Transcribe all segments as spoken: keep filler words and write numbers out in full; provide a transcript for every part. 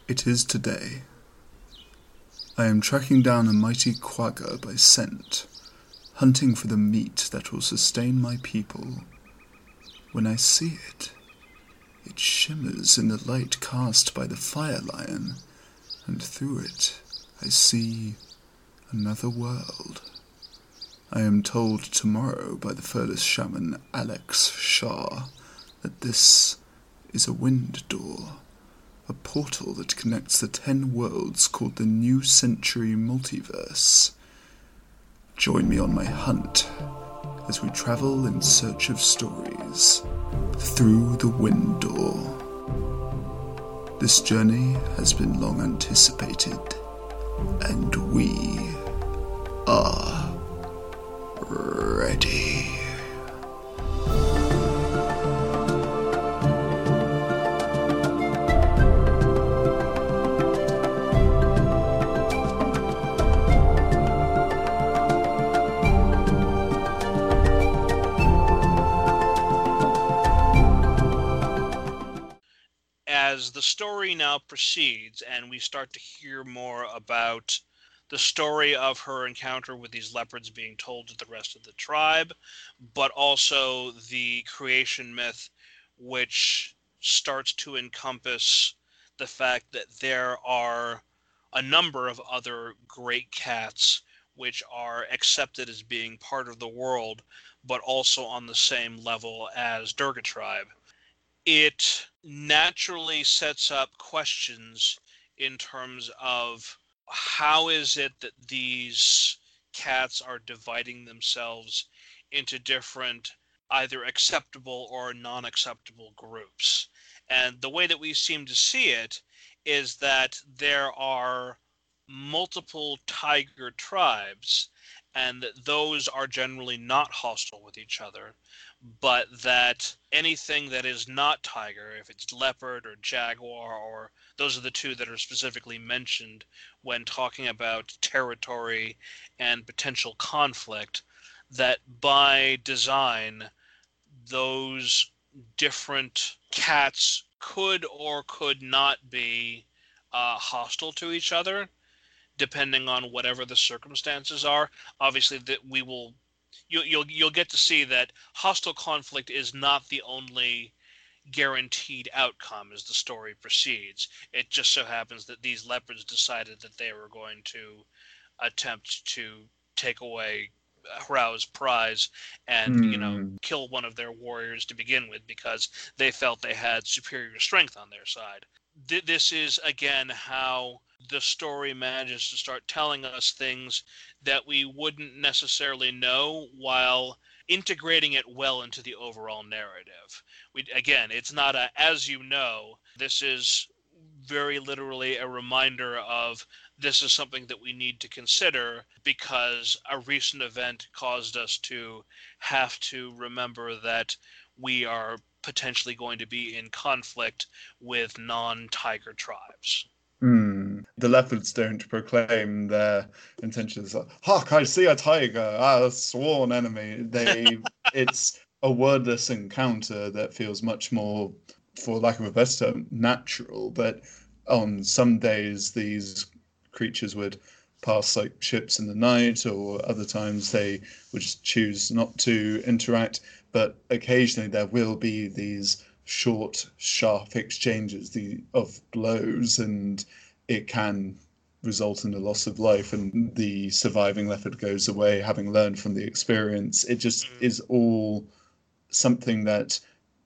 It is today. I am tracking down a mighty quagga by scent, hunting for the meat that will sustain my people. When I see it, it shimmers in the light cast by the fire lion, and through it I see another world. I am told tomorrow by the furthest shaman Alex Shah that this is a wind door, a portal that connects the ten worlds called the New Century Multiverse. Join me on my hunt as we travel in search of stories through the wind door. This journey has been long anticipated, and we are ready. As the story now proceeds and we start to hear more about the story of her encounter with these leopards being told to the rest of the tribe, but also the creation myth, which starts to encompass the fact that there are a number of other great cats which are accepted as being part of the world, but also on the same level as Durga tribe. It naturally sets up questions in terms of how is it that these cats are dividing themselves into different either acceptable or non-acceptable groups. And the way that we seem to see it is that there are multiple tiger tribes, and that those are generally not hostile with each other, but that anything that is not tiger, if it's leopard or jaguar, or those are the two that are specifically mentioned when talking about territory and potential conflict, that by design, those different cats could or could not be uh, hostile to each other, depending on whatever the circumstances are. Obviously, that we will you, you'll you'll get to see that hostile conflict is not the only guaranteed outcome as the story proceeds. It just so happens that these leopards decided that they were going to attempt to take away Hrau's prize and, you know, Hmm. kill one of their warriors to begin with because they felt they had superior strength on their side. Th- this is, again, how the story manages to start telling us things that we wouldn't necessarily know while integrating it well into the overall narrative. We, again, it's not a, as you know, this is very literally a reminder of this is something that we need to consider because a recent event caused us to have to remember that we are potentially going to be in conflict with non-tiger tribes. Hmm. The leopards don't proclaim their intentions like, Hark, I see a tiger, a sworn enemy. They it's a wordless encounter that feels much more, for lack of a better term, natural. But on some days these creatures would pass like ships in the night, or other times they would just choose not to interact. But occasionally there will be these short, sharp exchanges the, of blows, and it can result in the loss of life, and the surviving leopard goes away having learned from the experience. It just Mm, is all something that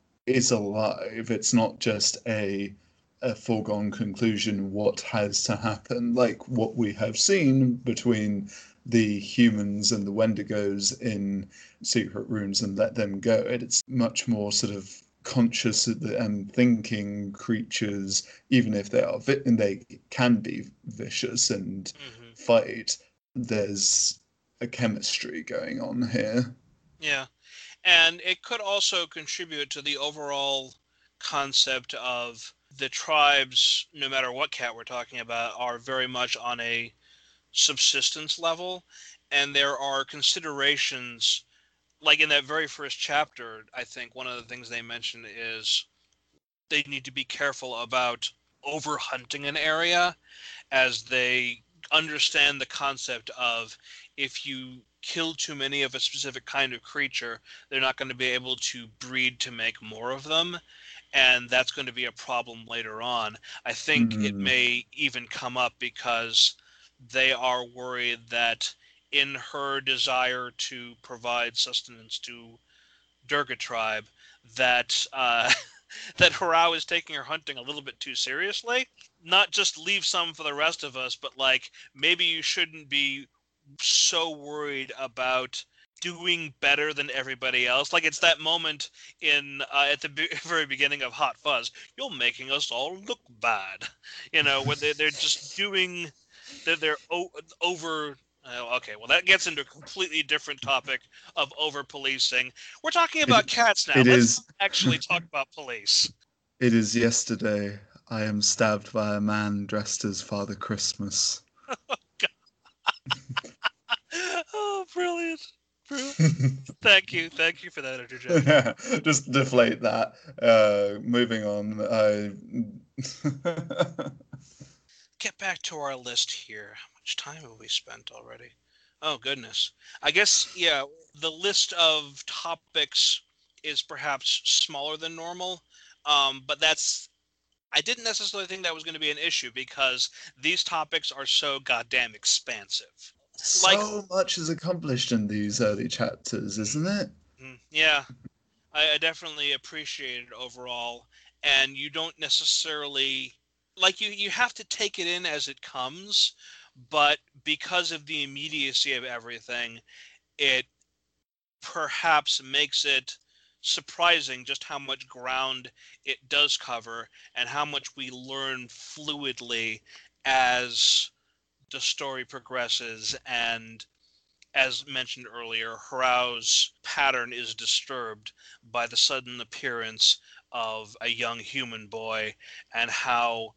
is alive. It's not just a a foregone conclusion what has to happen, like what we have seen between the humans and the Wendigos in Secret Rooms and Let Them Go. It's much more sort of conscious and thinking creatures, even if they are vi- and they can be vicious and hmm fight. There's a chemistry going on here. Yeah. And it could also contribute to the overall concept of the tribes, no matter what cat we're talking about, are very much on a subsistence level. And there are considerations, like in that very first chapter, I think one of the things they mention is they need to be careful about over-hunting an area, as they understand the concept of if you kill too many of a specific kind of creature, they're not going to be able to breed to make more of them, and that's going to be a problem later on. I think it Mm. may even come up because they are worried that in her desire to provide sustenance to Durga tribe, that uh, that Harao is taking her hunting a little bit too seriously. Not just leave some for the rest of us, but like maybe you shouldn't be so worried about doing better than everybody else. Like it's that moment in uh, at the be- very beginning of Hot Fuzz. You're making us all look bad, you know, where they they're just doing they're they're o- over. Oh, okay, well that gets into a completely different topic of over policing. We're talking It about cats now. it Let's is not actually talk about police. it is yesterday I am stabbed by a man dressed as Father Christmas. Oh, brilliant. Brilliant. Thank you. Thank you for that interjection. Just deflate that. Uh, moving on. I Get back to our list here. How much time have we spent already? Oh, goodness. I guess, yeah, the list of topics is perhaps smaller than normal, um, but that's. I didn't necessarily think that was going to be an issue because these topics are so goddamn expansive. Like, so much is accomplished in these early chapters, isn't it? mm, yeah, I, I definitely appreciate it overall, and you don't necessarily like you you have to take it in as it comes, but because of the immediacy of everything, it perhaps makes it surprising just how much ground it does cover and how much we learn fluidly as the story progresses. And as mentioned earlier, Harao's pattern is disturbed by the sudden appearance of a young human boy and how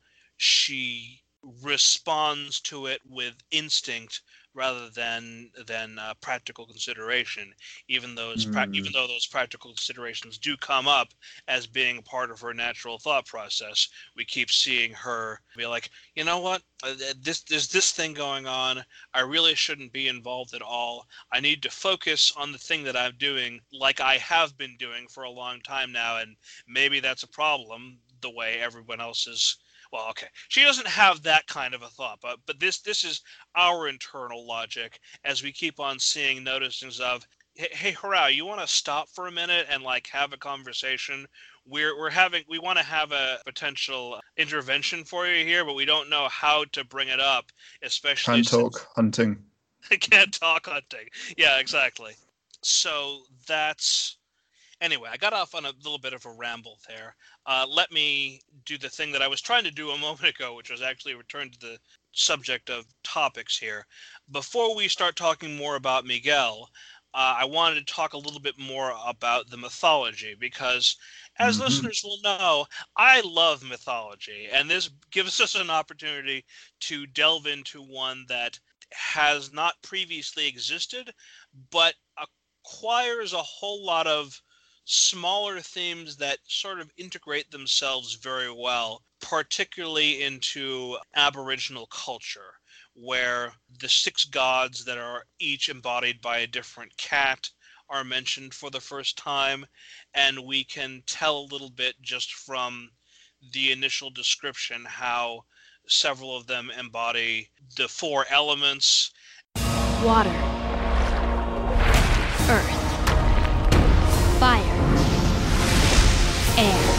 she responds to it with instinct rather than than uh, practical consideration, even those pra- even Hmm. though those practical considerations do come up as being a part of her natural thought process. We keep seeing her be like, you know what, uh, this there's this thing going on. I really shouldn't be involved at all. I need to focus on the thing that I'm doing, like I have been doing for a long time now, and maybe that's a problem. The way everyone else is. Well, okay, she doesn't have that kind of a thought, but but this this is our internal logic as we keep on seeing noticings of, hey, hey Harao, you want to stop for a minute and like have a conversation? We're we're having we want to have a potential intervention for you here, but we don't know how to bring it up, especially Can't since talk. Hunting. I can't talk hunting. Yeah, exactly. So that's anyway. I got off on a little bit of a ramble there. Uh, let me do the thing that I was trying to do a moment ago, which was actually return to the subject of topics here. Before we start talking more about Miguel, uh, I wanted to talk a little bit more about the mythology because, as Hmm. listeners will know, I love mythology, and this gives us an opportunity to delve into one that has not previously existed, but acquires a whole lot of smaller themes that sort of integrate themselves very well, particularly into Aboriginal culture, where the six gods that are each embodied by a different cat are mentioned for the first time, and we can tell a little bit just from the initial description how several of them embody the four elements. Water, earth, fire, air.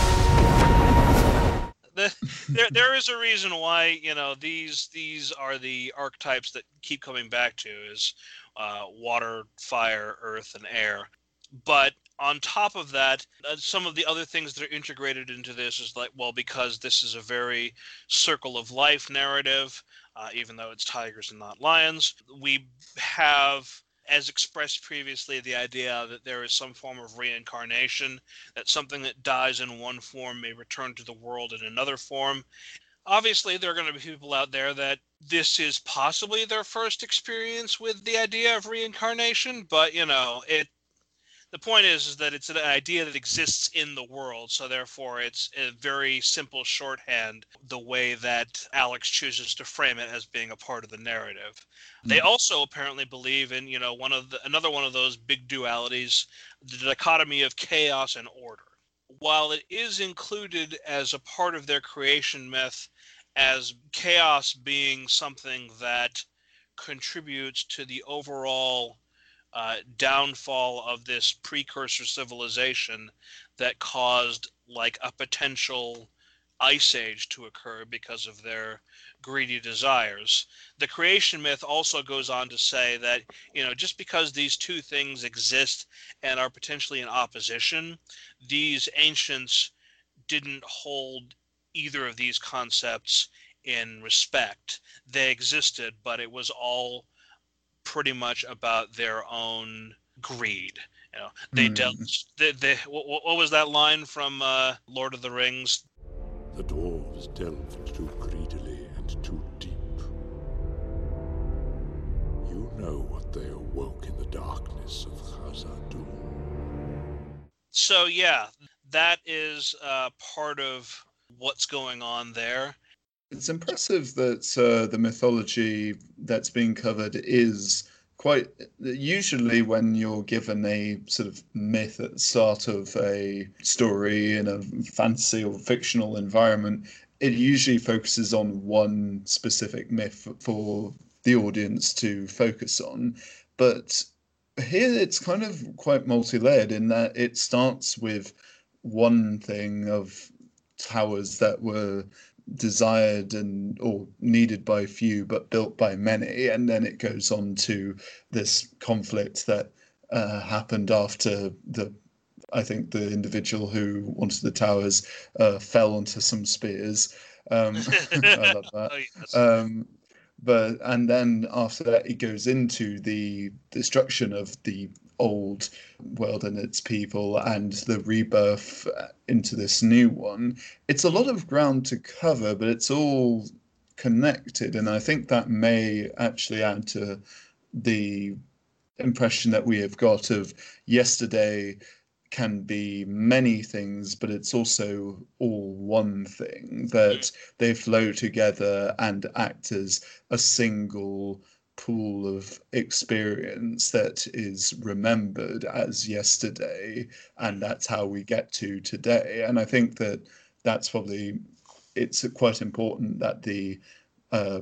The, there, there is a reason why, you know, these these are the archetypes that keep coming back to is uh, water, fire, earth, and air. But on top of that, uh, some of the other things that are integrated into this is like, well, because this is a very circle of life narrative, uh, even though it's tigers and not lions, we have, as expressed previously, the idea that there is some form of reincarnation, that something that dies in one form may return to the world in another form. Obviously, there are going to be people out there that this is possibly their first experience with the idea of reincarnation, but, you know, it the point is, is that it's an idea that exists in the world, so therefore it's a very simple shorthand, the way that Alex chooses to frame it as being a part of the narrative. Mm. They also apparently believe in, you know, one of the, another one of those big dualities, the dichotomy of chaos and order. While it is included as a part of their creation myth as chaos being something that contributes to the overall Uh, downfall of this precursor civilization that caused like a potential ice age to occur because of their greedy desires. The creation myth also goes on to say that, you know, just because these two things exist and are potentially in opposition, these ancients didn't hold either of these concepts in respect. They existed, but it was all pretty much about their own greed. You know, they mm. dealt. They, they, what, what was that line from uh, Lord of the Rings? The dwarves delved too greedily and too deep. You know what they awoke in the darkness of Khazad-dûm. So yeah, that is uh, part of what's going on there. It's impressive that uh, the mythology that's being covered is quite... Usually when you're given a sort of myth at the start of a story in a fantasy or fictional environment, it usually focuses on one specific myth for the audience to focus on. But here it's kind of quite multi-layered in that it starts with one thing of towers that were desired and or needed by few but built by many, and then it goes on to this conflict that uh, happened after the I think the individual who wanted the towers uh, fell onto some spears. um, I love that. Oh, yes. um, but and then after that it goes into the destruction of the old world and its people and the rebirth into this new one. It's a lot of ground to cover, but it's all connected, and I think that may actually add to the impression that we have got of yesterday can be many things, but it's also all one thing, that they flow together and act as a single pool of experience that is remembered as yesterday, and that's how we get to today. And I think that that's probably, it's quite important that the uh,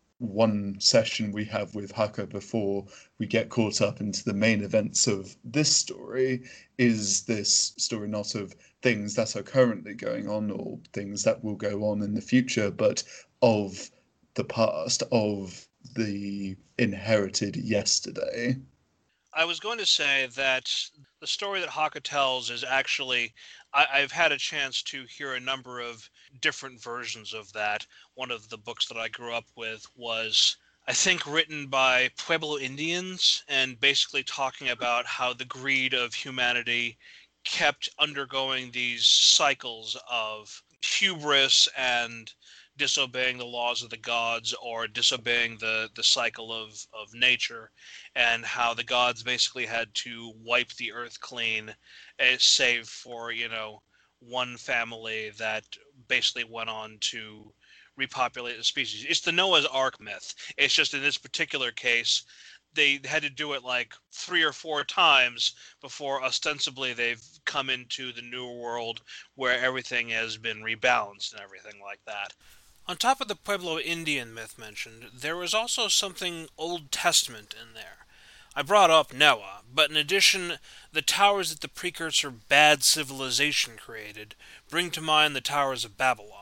one session we have with Haka before we get caught up into the main events of this story is this story not of things that are currently going on or things that will go on in the future, but of the past, of the inherited yesterday. I was going to say that the story that Haka tells is actually, I, I've had a chance to hear a number of different versions of that. One of the books that I grew up with was, I think, written by Pueblo Indians, and basically talking about how the greed of humanity kept undergoing these cycles of hubris and disobeying the laws of the gods, or disobeying the, the cycle of, of nature, and how the gods basically had to wipe the earth clean, uh, save for, you know, one family that basically went on to repopulate the species. It's the Noah's Ark myth. It's just in this particular case, they had to do it like three or four times before ostensibly they've come into the new world where everything has been rebalanced and everything like that. On top of the Pueblo Indian myth mentioned, there was also something Old Testament in there. I brought up Noah, but in addition, the towers that the precursor bad civilization created bring to mind the towers of Babylon.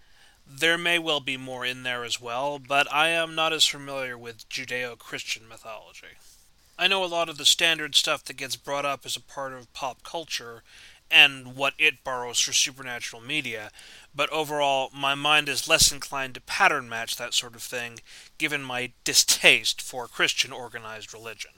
There may well be more in there as well, but I am not as familiar with Judeo-Christian mythology. I know a lot of the standard stuff that gets brought up as a part of pop culture, and what it borrows for supernatural media, but overall, my mind is less inclined to pattern match that sort of thing, given my distaste for Christian organized religion.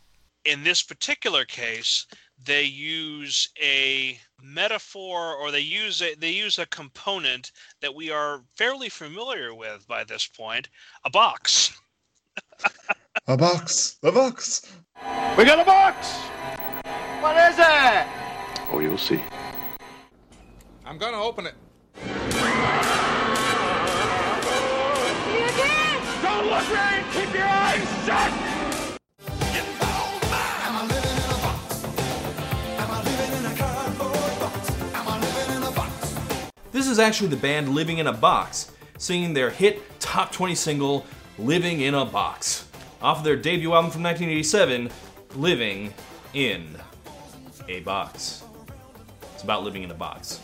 In this particular case, they use a metaphor, or they use a, they use a component that we are fairly familiar with by this point, a box. A box! A box! We got a box! What is it? Oh, you'll see. I'm gonna open it. Don't look right! Keep your eyes shut! This is actually the band Living in a Box, singing their hit top twenty single, Living in a Box, off of their debut album from nineteen eighty-seven, Living in a Box. It's about living in a box.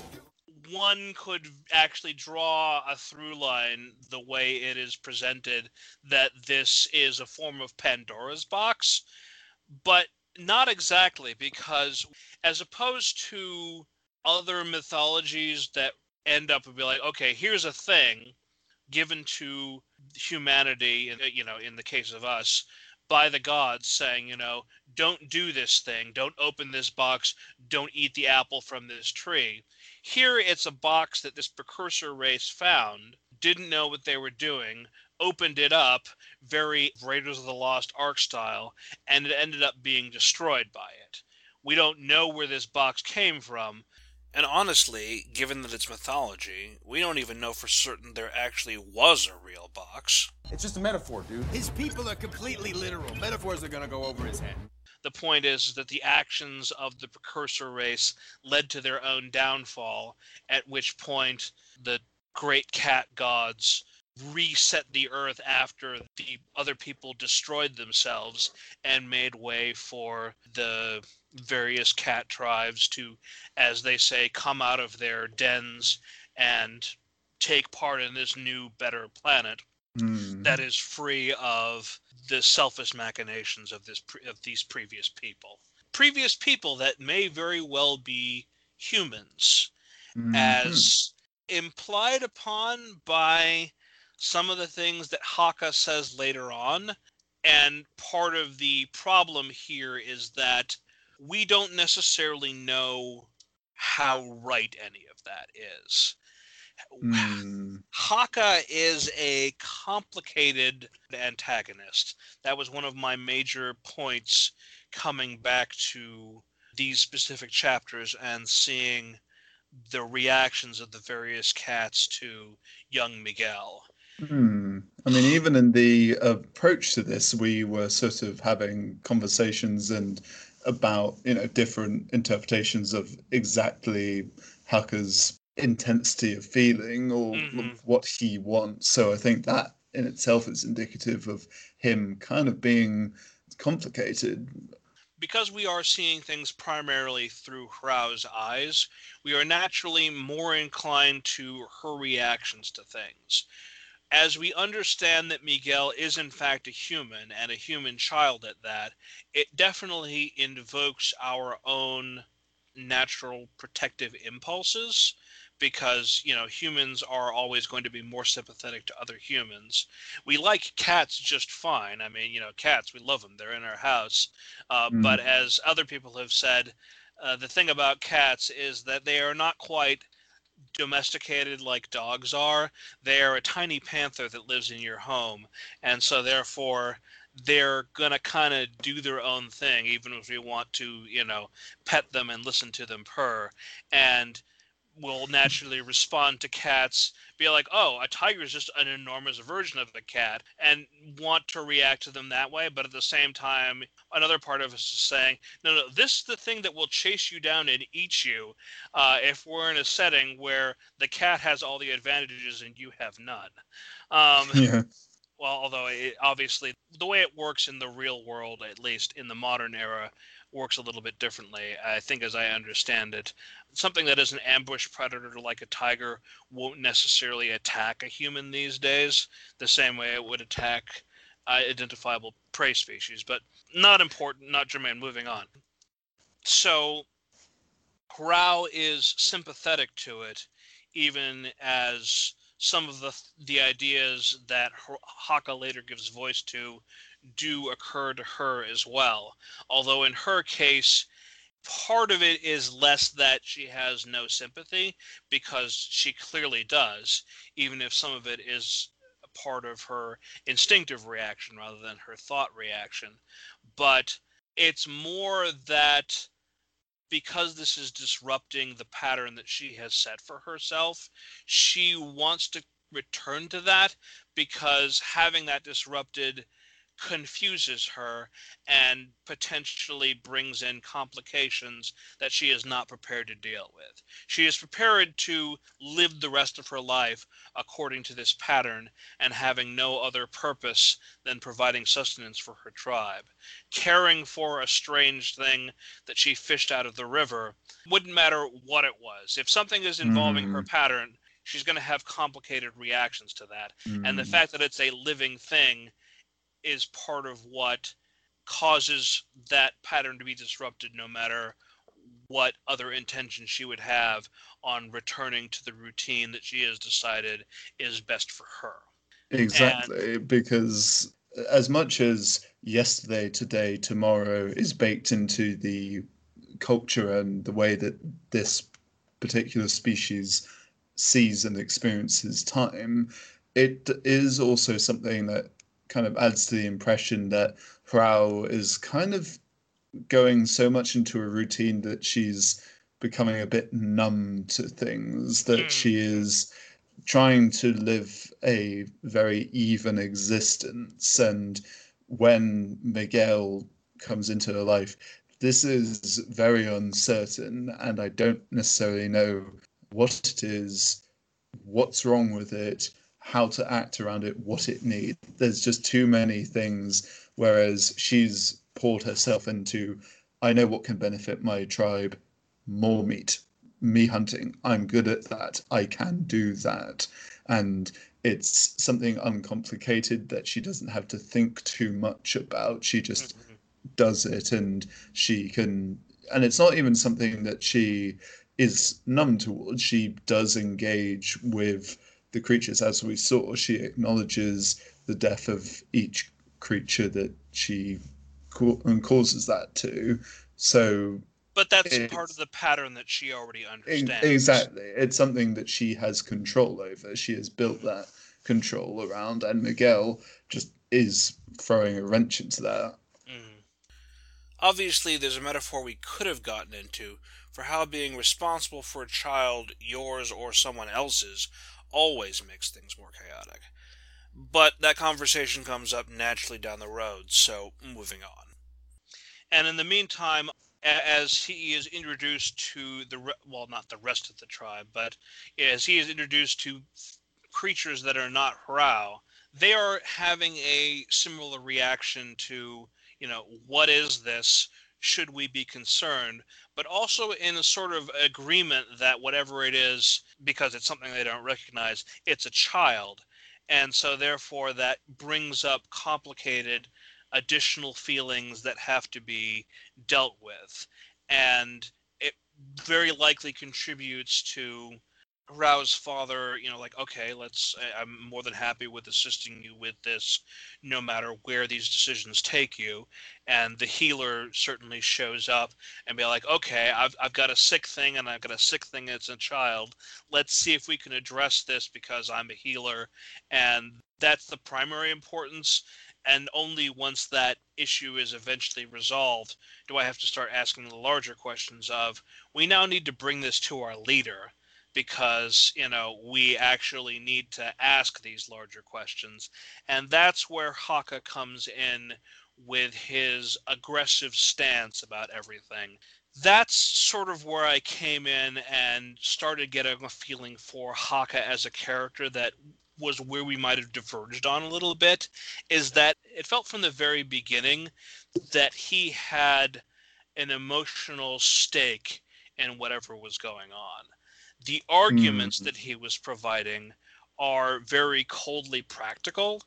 One could actually draw a through line the way it is presented, that this is a form of Pandora's box, but not exactly, because as opposed to other mythologies that end up and be like, okay, here's a thing given to humanity, you know, in the case of us, by the gods saying, you know, don't do this thing, don't open this box, don't eat the apple from this tree. Here it's a box that this precursor race found, didn't know what they were doing, opened it up, very Raiders of the Lost Ark style, and it ended up being destroyed by it. We don't know where this box came from. And honestly, given that it's mythology, we don't even know for certain there actually was a real box. It's just a metaphor, dude. His people are completely literal. Metaphors are gonna go over his head. The point is that the actions of the precursor race led to their own downfall, at which point the great cat gods reset the earth after the other people destroyed themselves and made way for the various cat tribes to, as they say, come out of their dens and take part in this new, better planet Mm. that is free of the selfish machinations of this pre- of these previous people. Previous people that may very well be humans, Mhm. as implied upon by some of the things that Haka says later on. And part of the problem here is that we don't necessarily know how right any of that is. Mm. Haka is a complicated antagonist. That was one of my major points coming back to these specific chapters and seeing the reactions of the various cats to young Miguel. Hmm. I mean, even in the approach to this, we were sort of having conversations and about, you know, different interpretations of exactly Haka's intensity of feeling or Mhm. what he wants. So I think that in itself is indicative of him kind of being complicated. Because we are seeing things primarily through Hrao's eyes, we are naturally more inclined to her reactions to things. As we understand that Miguel is in fact a human, and a human child at that, it definitely invokes our own natural protective impulses, because, you know, humans are always going to be more sympathetic to other humans. We like cats just fine. I mean, you know, cats, we love them. They're in our house. Uh, Mm. But as other people have said, uh, the thing about cats is that they are not quite domesticated like dogs are. They are a tiny panther that lives in your home, and so therefore they're gonna kind of do their own thing, even if we want to, you know, pet them and listen to them purr, and will naturally respond to cats, be like, oh, a tiger is just an enormous version of a cat, and want to react to them that way. But at the same time, another part of us is saying, no, no, this is the thing that will chase you down and eat you uh, if we're in a setting where the cat has all the advantages and you have none. Um, Yeah. well, although it, obviously the way it works in the real world, at least in the modern era, works a little bit differently, I think, as I understand it. Something that is an ambush predator like a tiger won't necessarily attack a human these days the same way it would attack uh, identifiable prey species, but not important, not germane. Moving on. So Hrao is sympathetic to it, even as some of the the ideas that Haka later gives voice to do occur to her as well. Although in her case, part of it is less that she has no sympathy, because she clearly does, even if some of it is a part of her instinctive reaction rather than her thought reaction. But it's more that because this is disrupting the pattern that she has set for herself, she wants to return to that because having that disrupted confuses her and potentially brings in complications that she is not prepared to deal with. She is prepared to live the rest of her life according to this pattern and having no other purpose than providing sustenance for her tribe. Caring for a strange thing that she fished out of the river wouldn't matter what it was. If something is involving Mm. her pattern, she's going to have complicated reactions to that. Mm. And the fact that it's a living thing is part of what causes that pattern to be disrupted, no matter what other intention she would have on returning to the routine that she has decided is best for her. Exactly, and... because as much as yesterday, today, tomorrow is baked into the culture and the way that this particular species sees and experiences time, it is also something that kind of adds to the impression that Hrao is kind of going so much into a routine that she's becoming a bit numb to things, that she is trying to live a very even existence. And when Miguel comes into her life, this is very uncertain, and I don't necessarily know what it is, what's wrong with it, how to act around it, what it needs. There's just too many things, whereas she's poured herself into, I know what can benefit my tribe, more meat, me hunting. I'm good at that. I can do that. And it's something uncomplicated that she doesn't have to think too much about. She just mm-hmm. does it, and she can, and it's not even something that she is numb towards. She does engage with the creatures, as we saw. She acknowledges the death of each creature that she ca- and causes that to. So, but that's part of the pattern that she already understands. Exactly, it's something that she has control over. She has built that control around, and Miguel just is throwing a wrench into that. Mm. Obviously, there's a metaphor we could have gotten into for how being responsible for a child, yours or someone else's, always makes things more chaotic. But that conversation comes up naturally down the road, so moving on. And in the meantime, as he is introduced to the, re- well, not the rest of the tribe, but as he is introduced to creatures that are not Hrao, they are having a similar reaction to, you know, what is this? Should we be concerned? But also in a sort of agreement that whatever it is, because it's something they don't recognize, it's a child. And so therefore that brings up complicated additional feelings that have to be dealt with. And it very likely contributes to Rao's father, you know, like, okay, let's, I'm more than happy with assisting you with this, no matter where these decisions take you. And the healer certainly shows up and be like, okay, I've, I've got a sick thing and I've got a sick thing that's a child. Let's see if we can address this because I'm a healer. And that's the primary importance. And only once that issue is eventually resolved do I have to start asking the larger questions of, we now need to bring this to our leader, because, you know, we actually need to ask these larger questions. And that's where Haka comes in with his aggressive stance about everything. That's sort of where I came in and started getting a feeling for Haka as a character that was where we might have diverged on a little bit, is that it felt from the very beginning that he had an emotional stake in whatever was going on. The arguments mm. that he was providing are very coldly practical,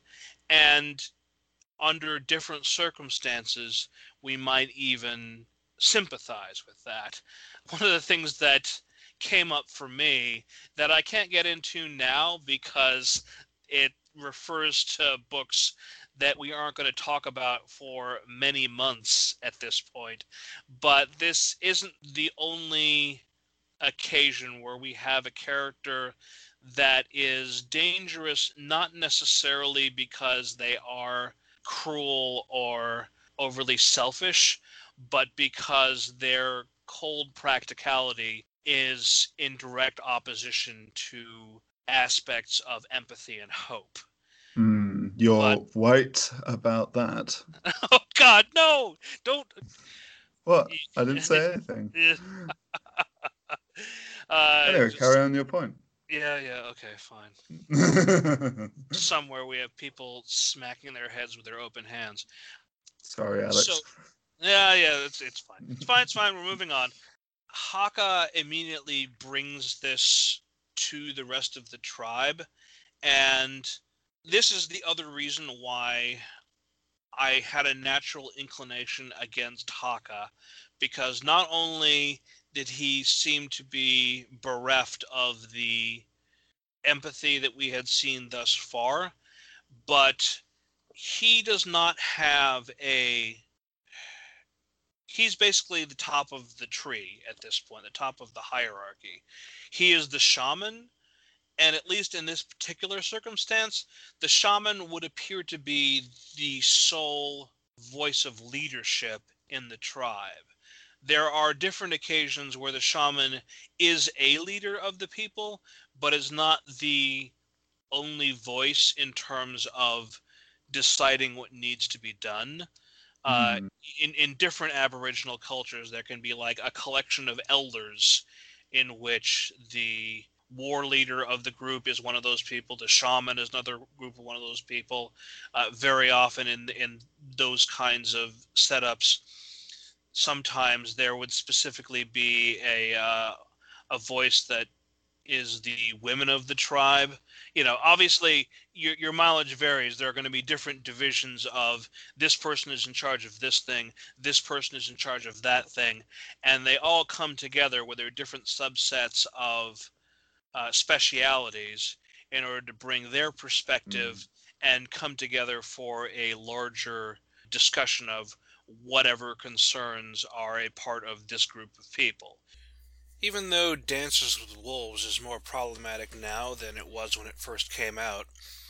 and under different circumstances, we might even sympathize with that. One of the things that came up for me that I can't get into now because it refers to books that we aren't going to talk about for many months at this point, but this isn't the only occasion where we have a character that is dangerous, not necessarily because they are cruel or overly selfish, but because their cold practicality is in direct opposition to aspects of empathy and hope. Mm, you're But- right about that. Oh God, no! Don't. What? I didn't say anything. uh, Anyway, just- carry on your point. Yeah, yeah, okay, fine. Somewhere we have people smacking their heads with their open hands. Sorry, Alex. So, yeah, yeah, it's it's fine. It's fine. It's fine. We're moving on. Haka immediately brings this to the rest of the tribe, and this is the other reason why I had a natural inclination against Haka, because not only did he seem to be bereft of the empathy that we had seen thus far, but he does not have a... He's basically the top of the tree at this point, the top of the hierarchy. He is the shaman, and at least in this particular circumstance, the shaman would appear to be the sole voice of leadership in the tribe. There are different occasions where the shaman is a leader of the people, but is not the only voice in terms of deciding what needs to be done. Uh, Mm. in, in different Aboriginal cultures, there can be like a collection of elders in which the war leader of the group is one of those people. The shaman is another group of one of those people. Uh, very often in in those kinds of setups, sometimes there would specifically be a uh, a voice that is the women of the tribe. You know, obviously your your mileage varies. There are going to be different divisions of this person is in charge of this thing, this person is in charge of that thing, and they all come together with their different subsets of uh, specialities in order to bring their perspective mm. and come together for a larger discussion of whatever concerns are a part of this group of people. Even though Dances with Wolves is more problematic now than it was when it first came out,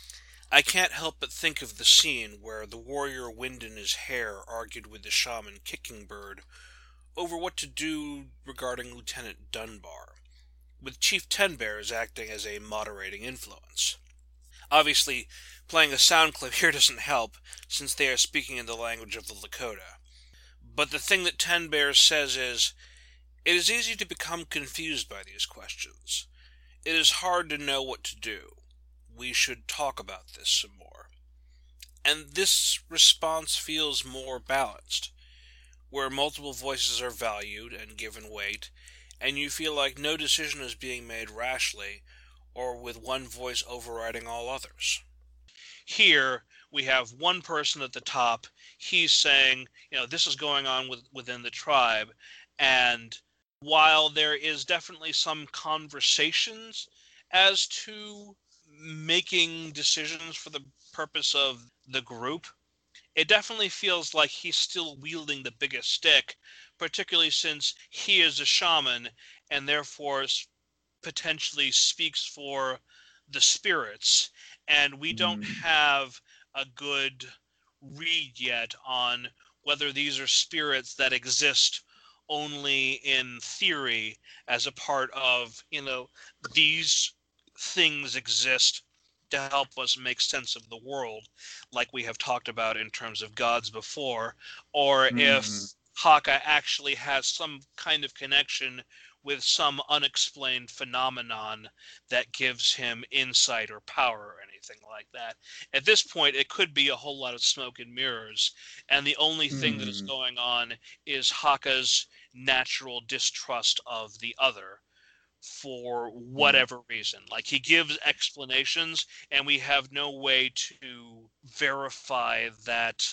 I can't help but think of the scene where the warrior Wind in his hair argued with the shaman Kickingbird over what to do regarding Lieutenant Dunbar, with Chief Ten Bears acting as a moderating influence. Obviously, playing a sound clip here doesn't help, since they are speaking in the language of the Lakota. But the thing that Ten Bears says is, "It is easy to become confused by these questions. It is hard to know what to do. We should talk about this some more." And this response feels more balanced, where multiple voices are valued and given weight, and you feel like no decision is being made rashly, or with one voice overriding all others. Here, we have one person at the top. He's saying, you know, this is going on with, within the tribe, and while there is definitely some conversations as to making decisions for the purpose of the group, it definitely feels like he's still wielding the biggest stick, particularly since he is a shaman and therefore potentially speaks for the spirits, and we don't mm. have a good read yet on whether these are spirits that exist only in theory as a part of, you know, these things exist to help us make sense of the world, like we have talked about in terms of gods before, or mm. if Haka actually has some kind of connection with some unexplained phenomenon that gives him insight or power or anything like that. At this point, it could be a whole lot of smoke and mirrors, and the only thing mm. that is going on is Haka's natural distrust of the other for whatever reason. Like, he gives explanations, and we have no way to verify that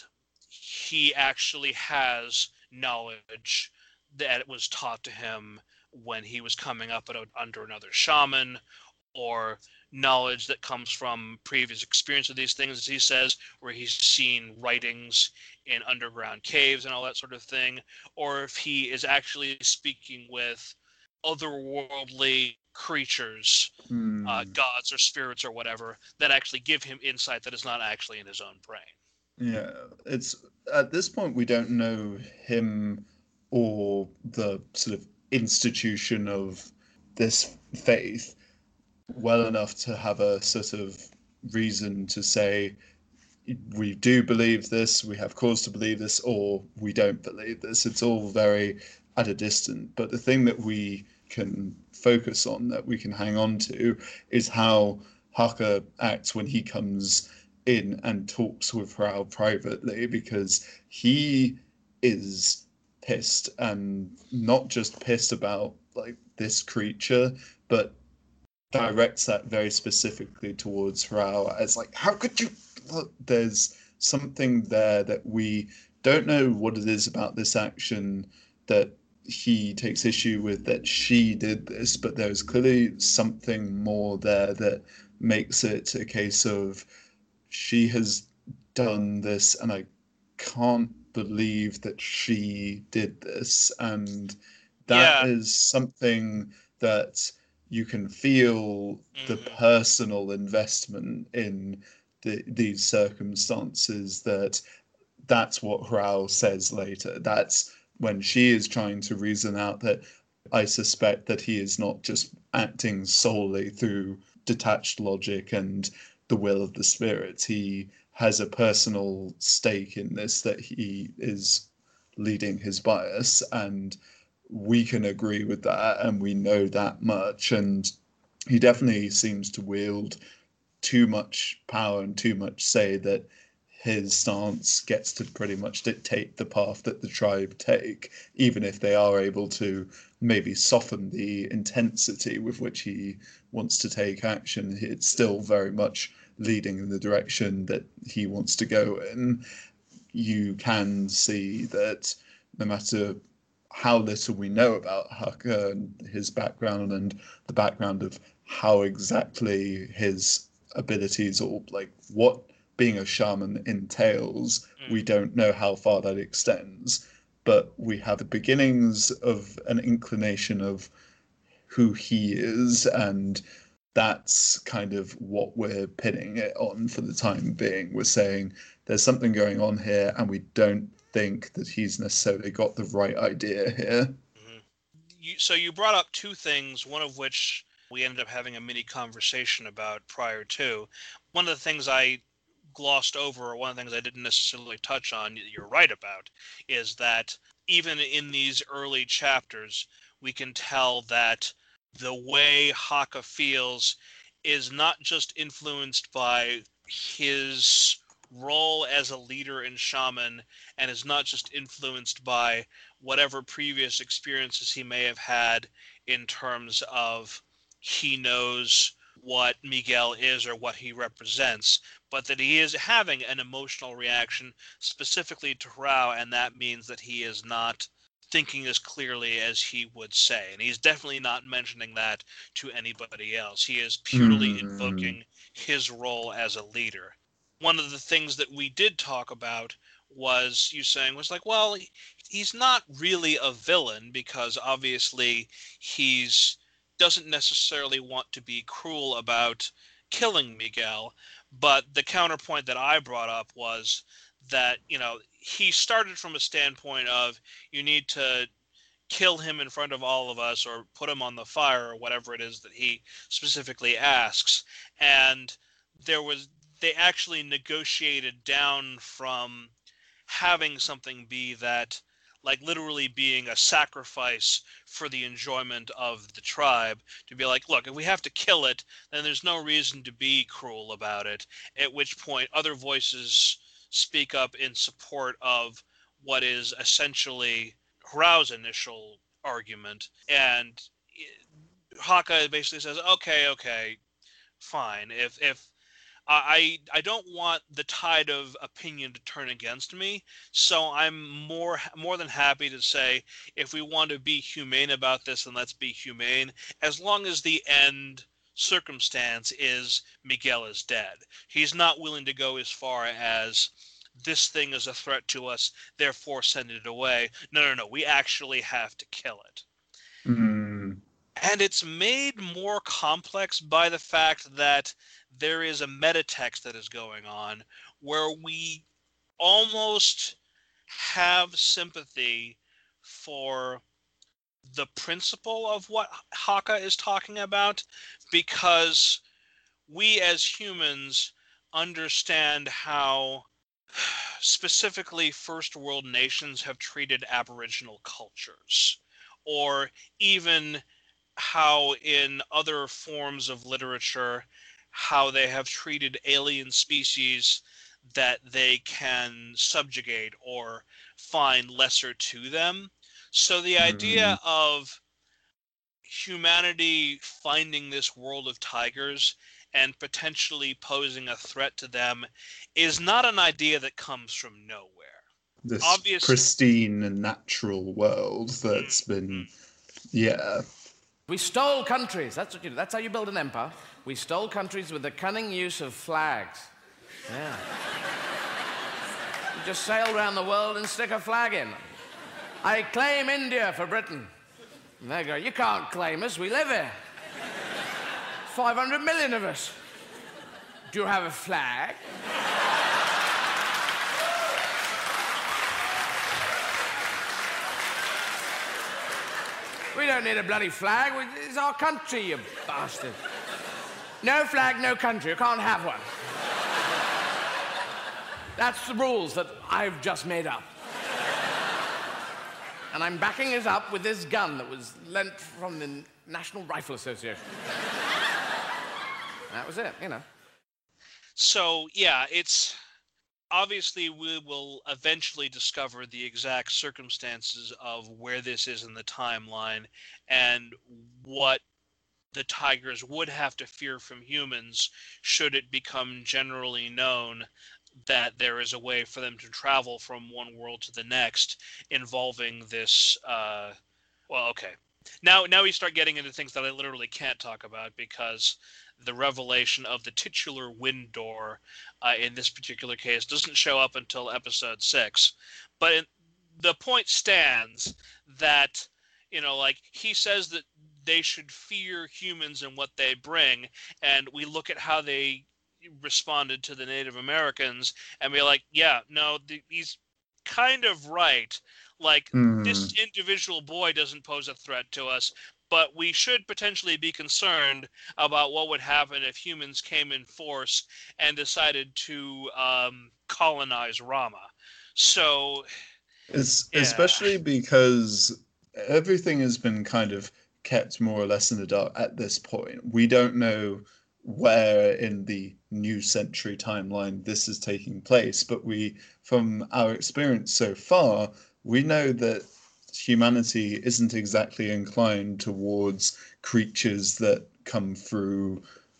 he actually has knowledge that was taught to him when he was coming up under another shaman, or knowledge that comes from previous experience of these things, as he says, where he's seen writings in underground caves and all that sort of thing, or if he is actually speaking with otherworldly creatures, mm. uh, gods or spirits or whatever, that actually give him insight that is not actually in his own brain. Yeah, it's at this point we don't know him or the sort of institution of this faith well enough to have a sort of reason to say, we do believe this, we have cause to believe this, or we don't believe this. It's all very at a distance. But the thing that we can focus on, that we can hang on to, is how Haka acts when he comes in and talks with Hrao privately, because he is pissed, and not just pissed about like this creature, but directs that very specifically towards Hrao as like, how could you look? There's something there that we don't know what it is about this action that he takes issue with, that she did this, but there's clearly something more there that makes it a case of she has done this and I can't believe that she did this. And that Yeah. is something that you can feel the Mhm. personal investment in the, these circumstances, that that's what Hrao says later. That's when she is trying to reason out that I suspect that he is not just acting solely through detached logic and the will of the spirits. He has a personal stake in this, that he is leading his bias, and we can agree with that, and we know that much. And he definitely seems to wield too much power and too much say, that his stance gets to pretty much dictate the path that the tribe take, even if they are able to maybe soften the intensity with which he wants to take action. It's still very much leading in the direction that he wants to go in. You can see that no matter how little we know about Haka and his background, and the background of how exactly his abilities, or like what being a shaman entails, Mm. we don't know how far that extends, but we have the beginnings of an inclination of who he is, and that's kind of what we're pinning it on for the time being. We're saying there's something going on here, and we don't think that he's necessarily got the right idea here. Mhm. You, so you brought up two things, one of which we ended up having a mini conversation about prior to. One of the things I glossed over, or one of the things I didn't necessarily touch on, you're right about, is that even in these early chapters, we can tell that the way Haka feels is not just influenced by his role as a leader and shaman, and is not just influenced by whatever previous experiences he may have had in terms of he knows what Miguel is or what he represents, but that he is having an emotional reaction specifically to Hrao, and that means that he is not thinking as clearly as he would say. And he's definitely not mentioning that to anybody else. He is purely Mm. invoking his role as a leader. One of the things that we did talk about was you saying was like, well, he's not really a villain, because obviously he's doesn't necessarily want to be cruel about killing Miguel. But the counterpoint that I brought up was that, you know, he started from a standpoint of, you need to kill him in front of all of us, or put him on the fire, or whatever it is that he specifically asks. And there was, they actually negotiated down from having something be that, like literally being a sacrifice for the enjoyment of the tribe, to be like, look, if we have to kill it, then there's no reason to be cruel about it. At which point other voices speak up in support of what is essentially Hrao's initial argument, and Haka basically says, okay, okay, fine. If if I I don't want the tide of opinion to turn against me, so I'm more more than happy to say, if we want to be humane about this, then let's be humane, as long as the end circumstance is Miguel is dead. He's not willing to go as far as, this thing is a threat to us, therefore send it away. No, no, no. We actually have to kill it. Mm. And it's made more complex by the fact that there is a metatext that is going on, where we almost have sympathy for the principle of what Haka is talking about, because we as humans understand how specifically first world nations have treated Aboriginal cultures, or even how in other forms of literature, how they have treated alien species that they can subjugate or find lesser to them. So the idea of humanity finding this world of tigers and potentially posing a threat to them is not an idea that comes from nowhere. This Obvious- pristine and natural world that's been, yeah. We stole countries. That's what you do. That's how you build an empire. We stole countries with the cunning use of flags. Yeah. You just sail around the world and stick a flag in. I claim India for Britain. And they go, you can't claim us. We live here. five hundred million of us. Do you have a flag? We don't need a bloody flag. We, it's our country, you bastard. No flag, no country. You can't have one. That's the rules that I've just made up. And I'm backing it up with this gun that was lent from the National Rifle Association. That was it, you know. So, yeah, it's... Obviously, we will eventually discover the exact circumstances of where this is in the timeline and what the tigers would have to fear from humans should it become generally known that there is a way for them to travel from one world to the next involving this, uh, well, okay. Now, now we start getting into things that I literally can't talk about because the revelation of the titular wind door uh, in this particular case doesn't show up until episode six. But in, the point stands that, you know, like, he says that they should fear humans and what they bring, and we look at how they responded to the Native Americans and be like, yeah, no, th- he's kind of right. Like, Mm. this individual boy doesn't pose a threat to us, but we should potentially be concerned about what would happen if humans came in force and decided to um, colonize Rama. So, It's, yeah. Especially because everything has been kind of kept more or less in the dark at this point. We don't know where in the new century timeline this is taking place, but we, from our experience so far, we know that humanity isn't exactly inclined towards creatures that come through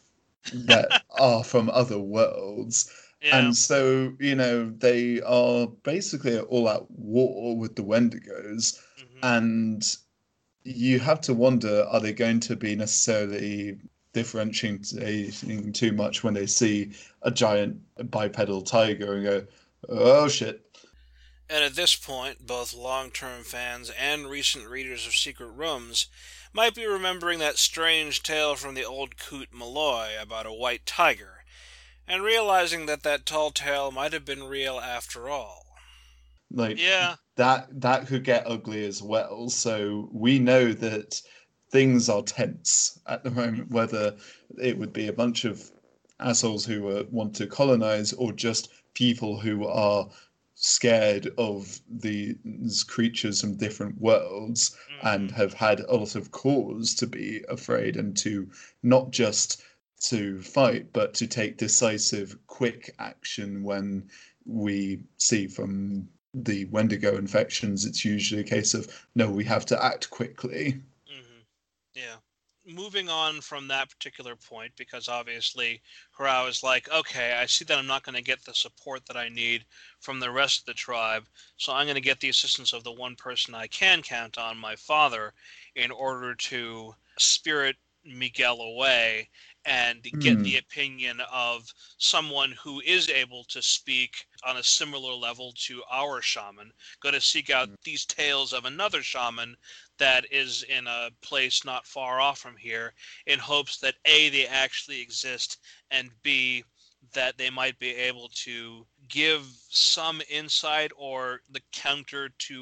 that are from other worlds. yeah. And so, you know, they are basically all at war with the Wendigos. Mhm. And you have to wonder, are they going to be necessarily differentiating too much when they see a giant bipedal tiger and go, oh shit. And at this point, both long-term fans and recent readers of Secret Rooms might be remembering that strange tale from the old Coot Malloy about a white tiger, and realizing that that tall tale might have been real after all. Like, Yeah. that that could get ugly as well. So we know that things are tense at the moment, whether it would be a bunch of assholes who uh, want to colonize or just people who are scared of these creatures from different worlds and have had a lot of cause to be afraid and to not just to fight, but to take decisive, quick action. When we see from the Wendigo infections, it's usually a case of, no, we have to act quickly. Mm-hmm. Yeah. Moving on from that particular point, because obviously Harao is like, okay, I see that I'm not going to get the support that I need from the rest of the tribe, so I'm going to get the assistance of the one person I can count on, my father, in order to spirit Miguel away and get Hmm. the opinion of someone who is able to speak on a similar level to our shaman, going to seek out these tales of another shaman that is in a place not far off from here, in hopes that A, they actually exist, and B, that they might be able to give some insight or the counter to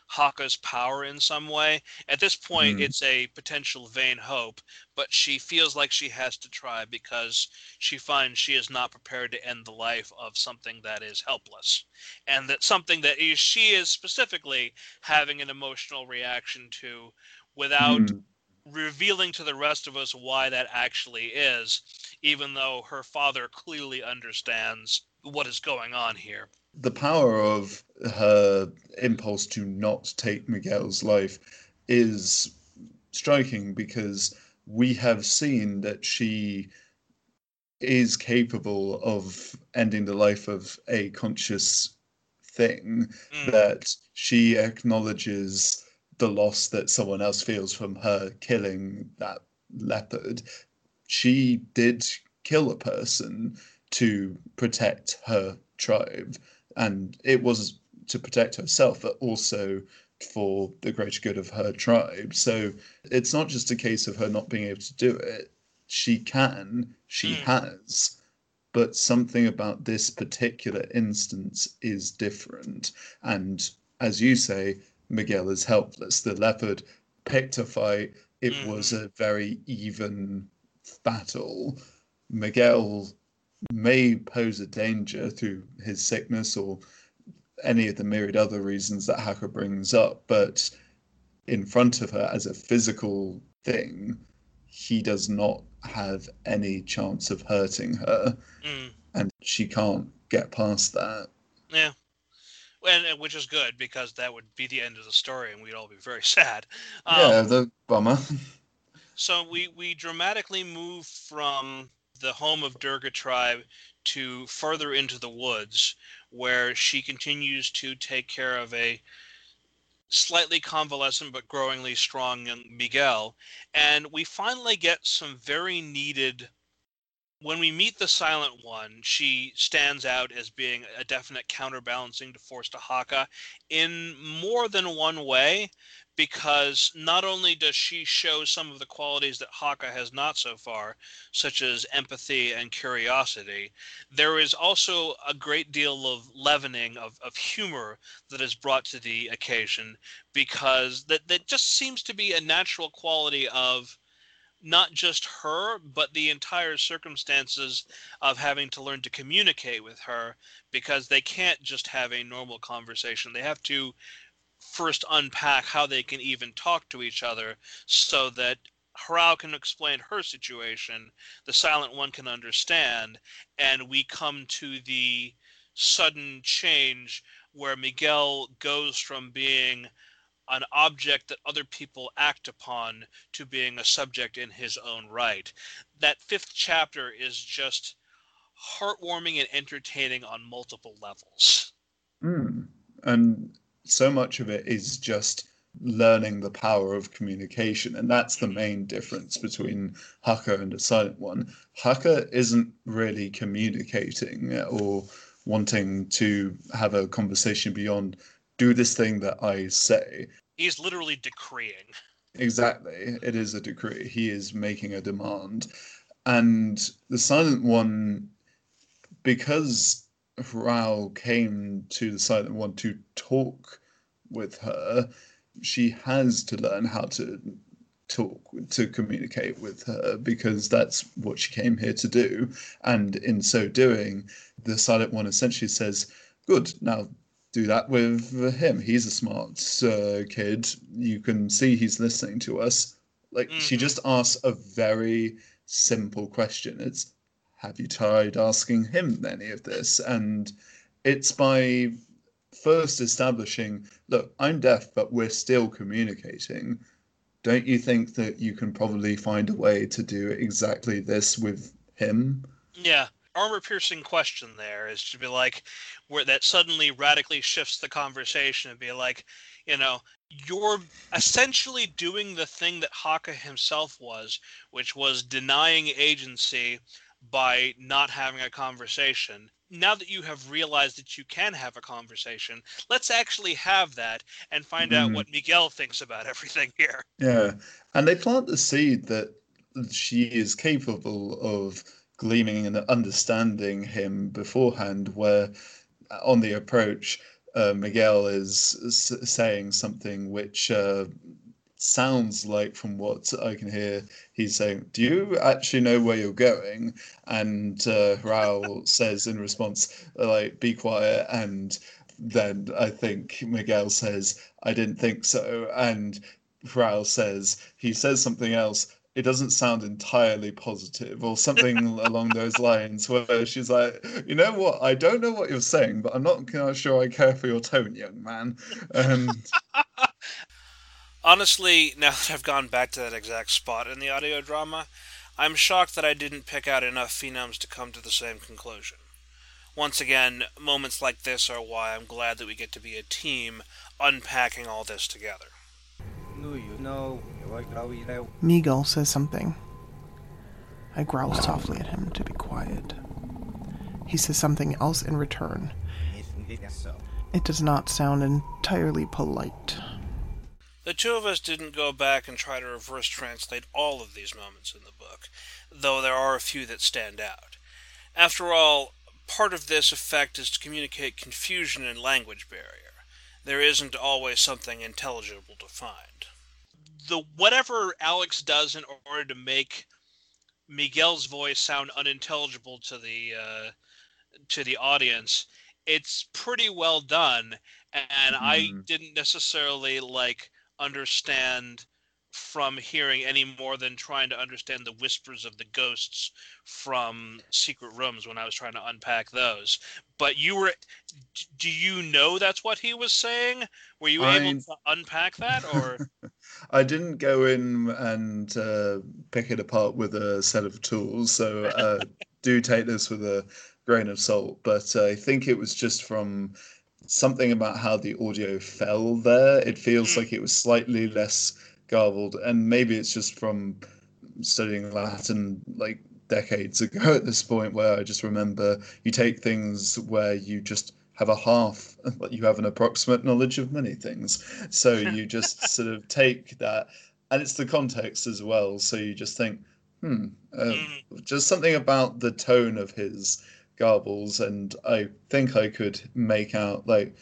Haka's power in some way. At this point, Mm. it's a potential vain hope, but she feels like she has to try because she finds she is not prepared to end the life of something that is helpless. And that something that is, she is specifically having an emotional reaction to without Mm. revealing to the rest of us why that actually is, even though her father clearly understands what is going on here. The power of her impulse to not take Miguel's life is striking because we have seen that she is capable of ending the life of a conscious thing, Mm. that she acknowledges the loss that someone else feels from her killing that leopard. She did kill a person to protect her tribe, and it was to protect herself, but also for the greater good of her tribe. So it's not just a case of her not being able to do it. She can, she Mm. has, but something about this particular instance is different. And as you say, Miguel is helpless. The leopard picked a fight. It Mhm. was a very even battle. Miguel may pose a danger through his sickness or any of the myriad other reasons that Haka brings up, but in front of her as a physical thing, he does not have any chance of hurting her, Mm. and she can't get past that. Yeah. And, and which is good because that would be the end of the story and we'd all be very sad. Um, Yeah, the bummer. So we, we dramatically move from the home of Durga tribe to further into the woods, where she continues to take care of a slightly convalescent but growingly strong young Miguel. And we finally get some very needed. When we meet the Silent One, she stands out as being a definite counterbalancing to Force to Haka in more than one way, because not only does she show some of the qualities that Haka has not so far, such as empathy and curiosity, there is also a great deal of leavening of, of humor that is brought to the occasion, because that, that just seems to be a natural quality of not just her, but the entire circumstances of having to learn to communicate with her, because they can't just have a normal conversation. They have to first unpack how they can even talk to each other so that Harao can explain her situation, the Silent One can understand, and we come to the sudden change where Miguel goes from being an object that other people act upon to being a subject in his own right. That fifth chapter is just heartwarming and entertaining on multiple levels. Mm. And so much of it is just learning the power of communication, and that's the main difference between Haka and the Silent One. Haka isn't really communicating or wanting to have a conversation beyond do this thing that I say. He's literally decreeing. Exactly. It is a decree. He is making a demand. And the Silent One, because Rao came to the Silent One to talk with her, she has to learn how to talk, to communicate with her, because that's what she came here to do. And in so doing, the Silent One essentially says, good, now do that with him. He's a smart uh, kid. You can see he's listening to us. Like, mm-hmm. She just asks a very simple question. It's, have you tried asking him any of this? And it's by first establishing, look, I'm deaf, but we're still communicating. Don't you think that you can probably find a way to do exactly this with him? Yeah. Armor-piercing question there is to be like, where that suddenly radically shifts the conversation and be like, you know, you're essentially doing the thing that Haka himself was, which was denying agency by not having a conversation. Now that you have realized that you can have a conversation, let's actually have that and find mm. out what Miguel thinks about everything here. Yeah, and they plant the seed that she is capable of gleaming and understanding him beforehand, where on the approach, uh, Miguel is s- saying something which uh, sounds like, from what I can hear, he's saying, "Do you actually know where you're going?" And uh, Raul says in response, like, "Be quiet." And then I think Miguel says, "I didn't think so." And Raul says, he says something else. It doesn't sound entirely positive, or something along those lines, where she's like, "You know what? I don't know what you're saying, but I'm not kinda sure I care for your tone, young man." And Honestly, now that I've gone back to that exact spot in the audio drama, I'm shocked that I didn't pick out enough phenoms to come to the same conclusion. Once again, moments like this are why I'm glad that we get to be a team unpacking all this together. Miguel says something. I growl softly at him to be quiet. He says something else in return. It does not sound entirely polite. The two of us didn't go back and try to reverse translate all of these moments in the book, though there are a few that stand out. After all, part of this effect is to communicate confusion and language barrier. There isn't always something intelligible to find. The whatever Alex does in order to make Miguel's voice sound unintelligible to the uh, to the audience, it's pretty well done, and mm. I didn't necessarily like understand from hearing any more than trying to understand the whispers of the ghosts from Secret Rooms when I was trying to unpack those. But you were, do you know that's what he was saying? Were you I... able to unpack that, or? I didn't go in and uh, pick it apart with a set of tools, so uh, do take this with a grain of salt. But uh, I think it was just from something about how the audio fell there. It feels mm. like it was slightly less garbled, and maybe it's just from studying Latin like decades ago at this point, where I just remember you take things where you just have a half, you have an approximate knowledge of many things, so you just sort of take that, and it's the context as well, so you just think, hmm uh, mm. just something about the tone of his garbles, and I think I could make out like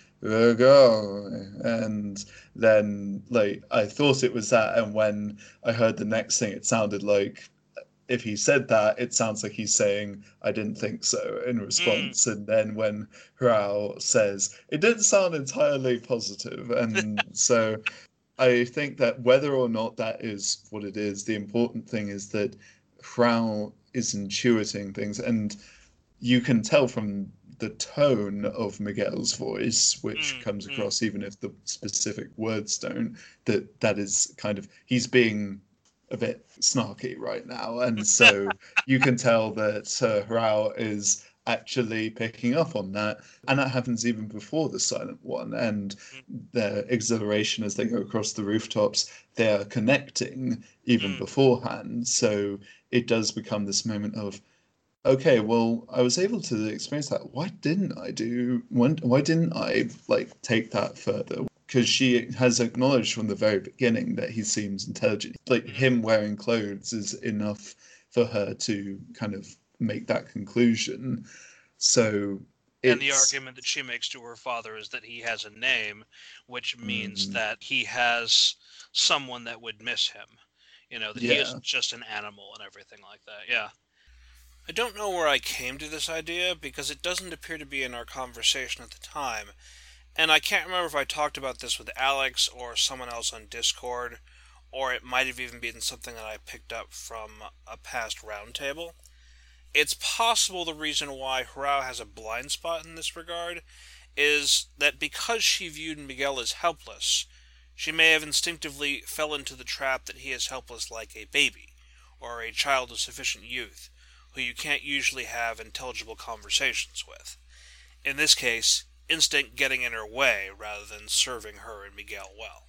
go, and then like I thought it was that, and when I heard the next thing, it sounded like if he said that, it sounds like he's saying I didn't think so in response. Mm. And then when Rao says, it didn't sound entirely positive, and so I think that whether or not that is what it is, the important thing is that Rao is intuiting things, and you can tell from the tone of Miguel's voice, which mm, comes across mm. even if the specific words don't, that that is kind of, he's being a bit snarky right now, and so you can tell that uh, Rao is actually picking up on that, and that happens even before the silent one, and their exhilaration as they go across the rooftops, they're connecting even mm. beforehand, so it does become this moment of, okay, well, I was able to experience that. Why didn't I do? When, why didn't I like take that further? Because she has acknowledged from the very beginning that he seems intelligent. Like him wearing clothes is enough for her to kind of make that conclusion. So, it's... and the argument that she makes to her father is that he has a name, which means mm. that he has someone that would miss him. You know, that yeah. he isn't just an animal and everything like that. Yeah. I don't know where I came to this idea, because it doesn't appear to be in our conversation at the time, and I can't remember if I talked about this with Alex or someone else on Discord, or it might have even been something that I picked up from a past roundtable. It's possible the reason why Rao has a blind spot in this regard is that because she viewed Miguel as helpless, she may have instinctively fell into the trap that he is helpless like a baby, or a child of sufficient youth, who you can't usually have intelligible conversations with. In this case, instinct getting in her way rather than serving her and Miguel well.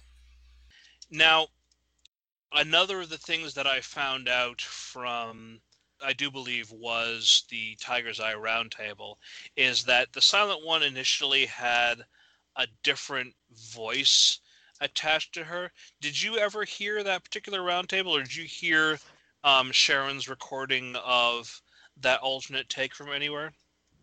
Now, another of the things that I found out from, I do believe, was the Tiger's Eye Roundtable, is that the Silent One initially had a different voice attached to her. Did you ever hear that particular roundtable, or did you hear Um, Sharon's recording of that alternate take from anywhere?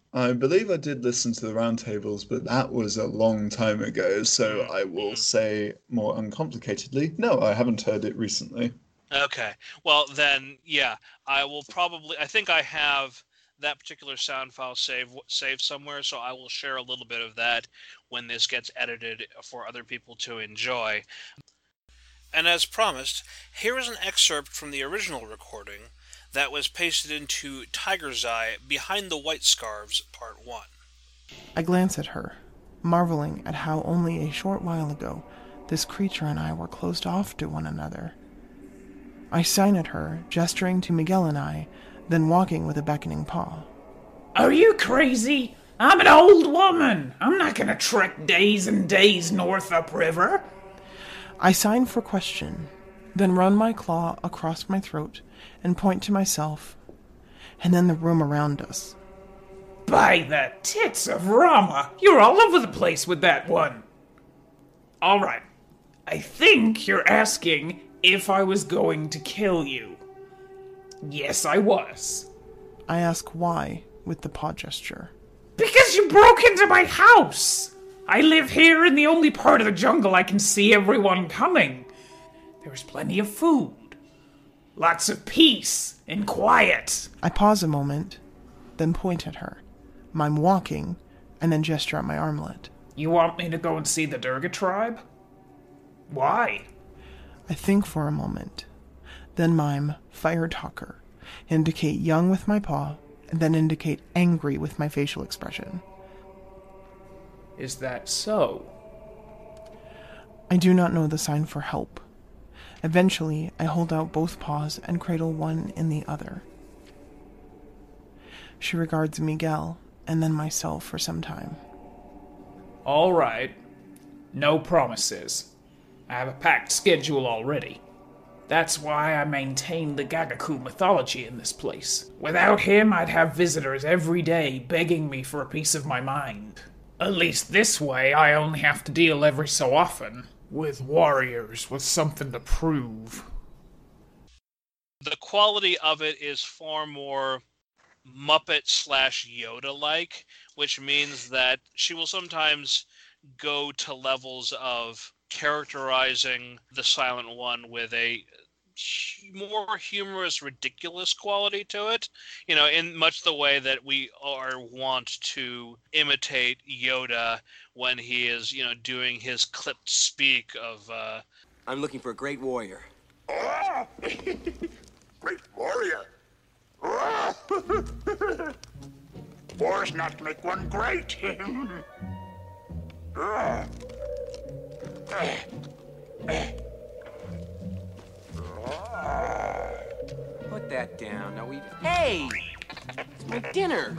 I believe I did listen to the roundtables, but that was a long time ago, so I will say more uncomplicatedly, no, I haven't heard it recently. Okay. Well, then, yeah, I will probably... I think I have that particular sound file saved saved somewhere, so I will share a little bit of that when this gets edited for other people to enjoy. And as promised, here is an excerpt from the original recording that was pasted into Tiger's Eye Behind the White Scarves, Part one. I glance at her, marveling at how only a short while ago this creature and I were closed off to one another. I sign at her, gesturing to Miguel and I, then walking with a beckoning paw. Are you crazy? I'm an old woman. I'm not gonna trek days and days north upriver. I sign for question, then run my claw across my throat and point to myself, and then the room around us. By the tits of Rama, you're all over the place with that one. All right, I think you're asking if I was going to kill you. Yes, I was. I ask why with the paw gesture. Because you broke into my house! I live here in the only part of the jungle I can see everyone coming. There's plenty of food. Lots of peace and quiet. I pause a moment, then point at her, mime walking, and then gesture at my armlet. You want me to go and see the Durga tribe? Why? I think for a moment, then mime fire talker, indicate young with my paw, and then indicate angry with my facial expression. Is that so? I do not know the sign for help. Eventually, I hold out both paws and cradle one in the other. She regards Miguel and then myself for some time. All right. No promises. I have a packed schedule already. That's why I maintain the Gagaku mythology in this place. Without him, I'd have visitors every day begging me for a piece of my mind. At least this way, I only have to deal every so often with warriors with something to prove. The quality of it is far more Muppet slash Yoda-like, which means that she will sometimes go to levels of characterizing the Silent One with a more humorous, ridiculous quality to it, you know, in much the way that we are wont to imitate Yoda when he is, you know, doing his clipped speak of, uh... I'm looking for a great warrior. Oh! Great warrior! Wars not make one great. Put that down. Now we. Hey! It's my dinner!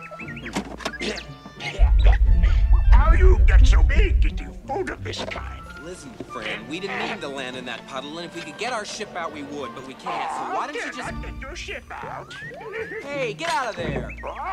How you get so big to do food of this kind? Listen, friend, we didn't mean to land in that puddle, and if we could get our ship out, we would, but we can't, so why don't you just... Not get your ship out. Hey, get out of there!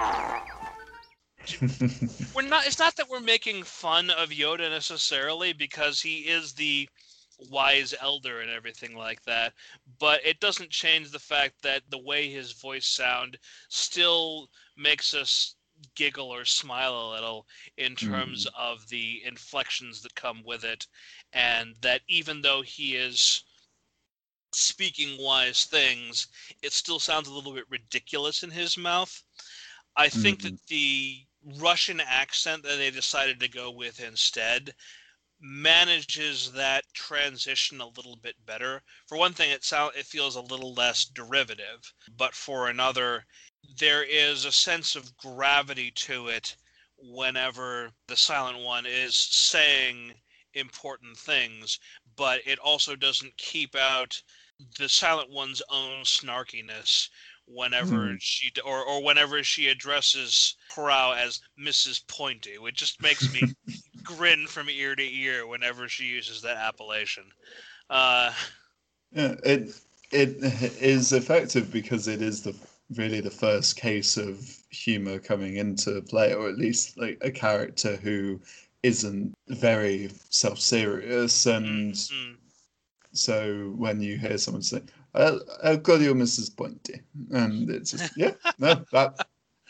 We're not. It's not that we're making fun of Yoda necessarily, because he is the wise elder and everything like that, but it doesn't change the fact that the way his voice sound still makes us giggle or smile a little in terms mm. of the inflections that come with it, and that even though he is speaking wise things, it still sounds a little bit ridiculous in his mouth. I think mm-hmm. that the Russian accent that they decided to go with instead manages that transition a little bit better. For one thing, it sound it feels a little less derivative, but for another, there is a sense of gravity to it whenever the Silent One is saying important things, but it also doesn't keep out the Silent One's own snarkiness whenever hmm. she or or whenever she addresses Corral as Missus Pointy, which just makes me grin from ear to ear whenever she uses that appellation. Uh, yeah, it it is effective because it is the really the first case of humor coming into play, or at least like a character who isn't very self-serious, and mm-hmm. so when you hear someone say, I'll, I'll call you Missus Pointy. And it's just, yeah, no, that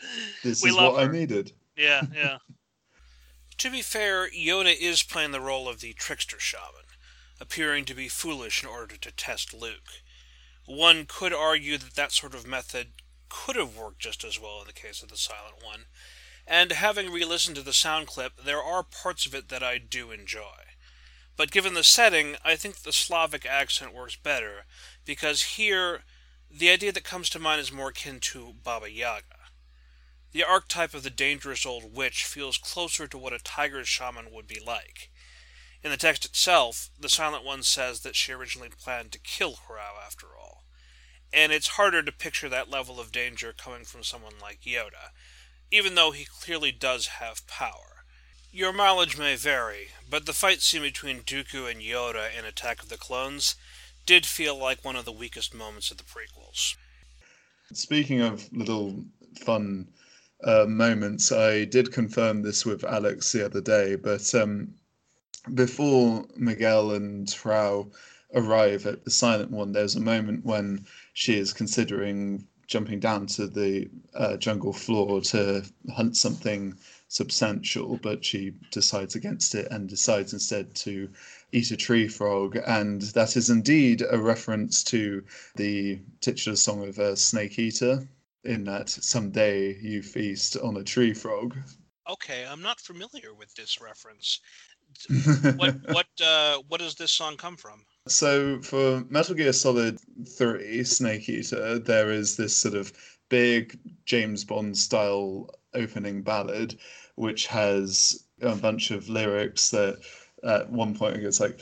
This We is love what her. I needed. Yeah, yeah. To be fair, Yoda is playing the role of the trickster shaman, appearing to be foolish in order to test Luke. One could argue that that sort of method could have worked just as well in the case of the Silent One, and having re-listened to the sound clip, there are parts of it that I do enjoy. But given the setting, I think the Slavic accent works better, because here, the idea that comes to mind is more akin to Baba Yaga. The archetype of the dangerous old witch feels closer to what a tiger shaman would be like. In the text itself, the Silent One says that she originally planned to kill Hrao after all. And it's harder to picture that level of danger coming from someone like Yoda, even though he clearly does have power. Your mileage may vary, but the fight scene between Dooku and Yoda in Attack of the Clones did feel like one of the weakest moments of the prequels. Speaking of little fun uh, moments, I did confirm this with Alex the other day, but um, before Miguel and Hrao arrive at the Silent One, there's a moment when she is considering jumping down to the uh, jungle floor to hunt something substantial, but she decides against it and decides instead to eat a tree frog, and that is indeed a reference to the titular song of uh, Snake Eater, in that someday you feast on a tree frog. Okay, I'm not familiar with this reference. what what uh, what does this song come from? So for Metal Gear Solid three, Snake Eater, there is this sort of big James Bond style opening ballad, which has a bunch of lyrics that at one point it gets like,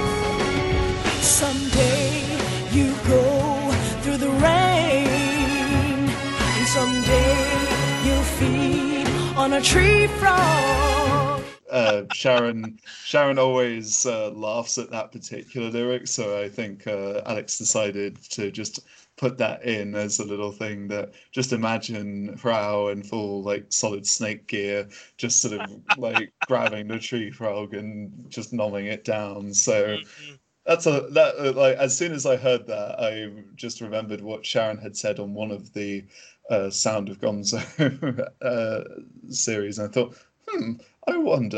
someday you go through the rain, and someday you'll feed on a tree frog. Uh, Sharon Sharon always uh, laughs at that particular lyric, so I think uh, Alex decided to just put that in as a little thing that just imagine Hrao in full like Solid Snake gear, just sort of like grabbing the tree frog and just gnawing it down. So that's a that uh, like as soon as I heard that, I just remembered what Sharon had said on one of the uh, Sound of Gonzo uh, series, and I thought, hmm. I wonder.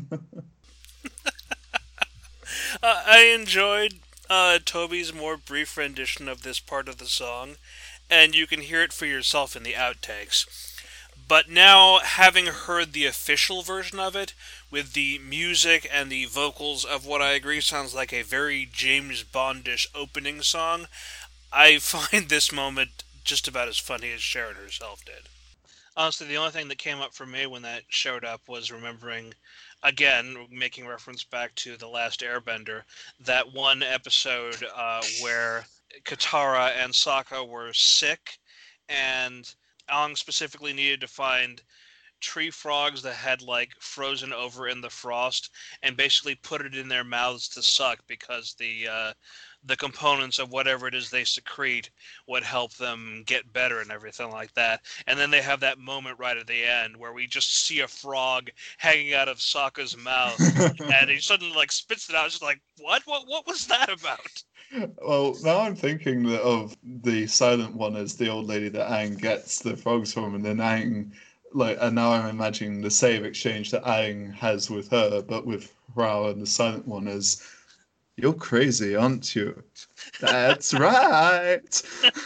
uh, I enjoyed uh, Toby's more brief rendition of this part of the song, and you can hear it for yourself in the outtakes. But now, having heard the official version of it, with the music and the vocals of what I agree sounds like a very James Bondish opening song, I find this moment just about as funny as Sharon herself did. Honestly, the only thing that came up for me when that showed up was remembering, again, making reference back to The Last Airbender, that one episode uh, where Katara and Sokka were sick, and Aang specifically needed to find tree frogs that had, like, frozen over in the frost, and basically put it in their mouths to suck, because the... Uh, the components of whatever it is they secrete would help them get better and everything like that. And then they have that moment right at the end where we just see a frog hanging out of Sokka's mouth, and he suddenly like spits it out. It's just like, what? What? What was that about? Well, now I'm thinking that of the Silent One as the old lady that Aang gets the frogs from, and then Aang, like, and now I'm imagining the save exchange that Aang has with her, but with Hrao and the Silent One as, "You're crazy, aren't you?" That's right.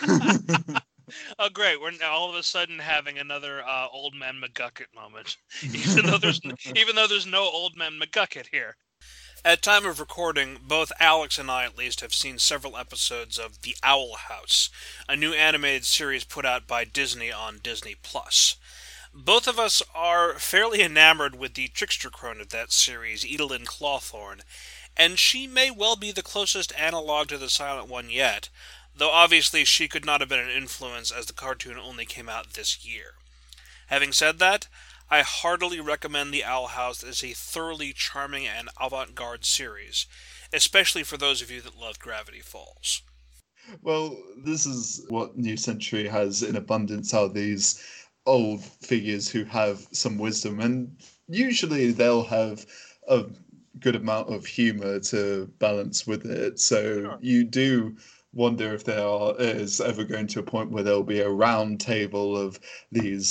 Oh, great! We're now all of a sudden having another uh, Old Man McGucket moment, even though there's even though there's no Old Man McGucket here. At time of recording, both Alex and I, at least, have seen several episodes of The Owl House, a new animated series put out by Disney on Disney Plus. Both of us are fairly enamored with the trickster crone of that series, Edelyn Clawthorne, and she may well be the closest analog to the Silent One yet, though obviously she could not have been an influence as the cartoon only came out this year. Having said that, I heartily recommend The Owl House as a thoroughly charming and avant-garde series, especially for those of you that love Gravity Falls. Well, this is what New Century has in abundance, are these old figures who have some wisdom, and usually they'll have a good amount of humor to balance with it. So sure. You do wonder if there are, is ever going to a point where there'll be a round table of these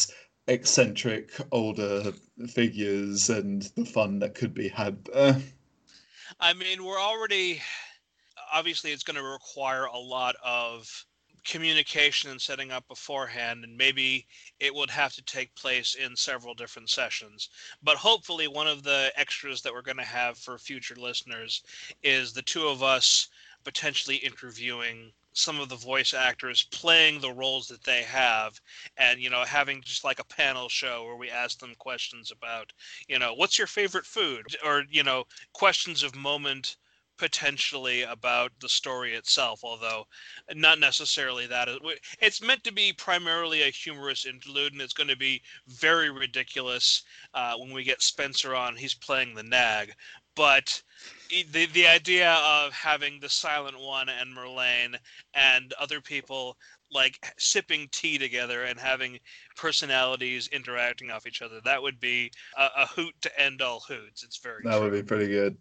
eccentric older figures and the fun that could be had there. I mean, we're already, obviously it's going to require a lot of communication and setting up beforehand, and maybe it would have to take place in several different sessions. But hopefully one of the extras that we're going to have for future listeners is the two of us potentially interviewing some of the voice actors playing the roles that they have, and, you know, having just like a panel show where we ask them questions about, you know, what's your favorite food, or, you know, questions of moment potentially about the story itself, although not necessarily that. It's meant to be primarily a humorous interlude, and it's going to be very ridiculous uh, when we get Spencer on. He's playing the nag, but the the idea of having the Silent One and Merlane and other people like sipping tea together and having personalities interacting off each other, that would be a, a hoot to end all hoots. It's very That true. would be pretty good.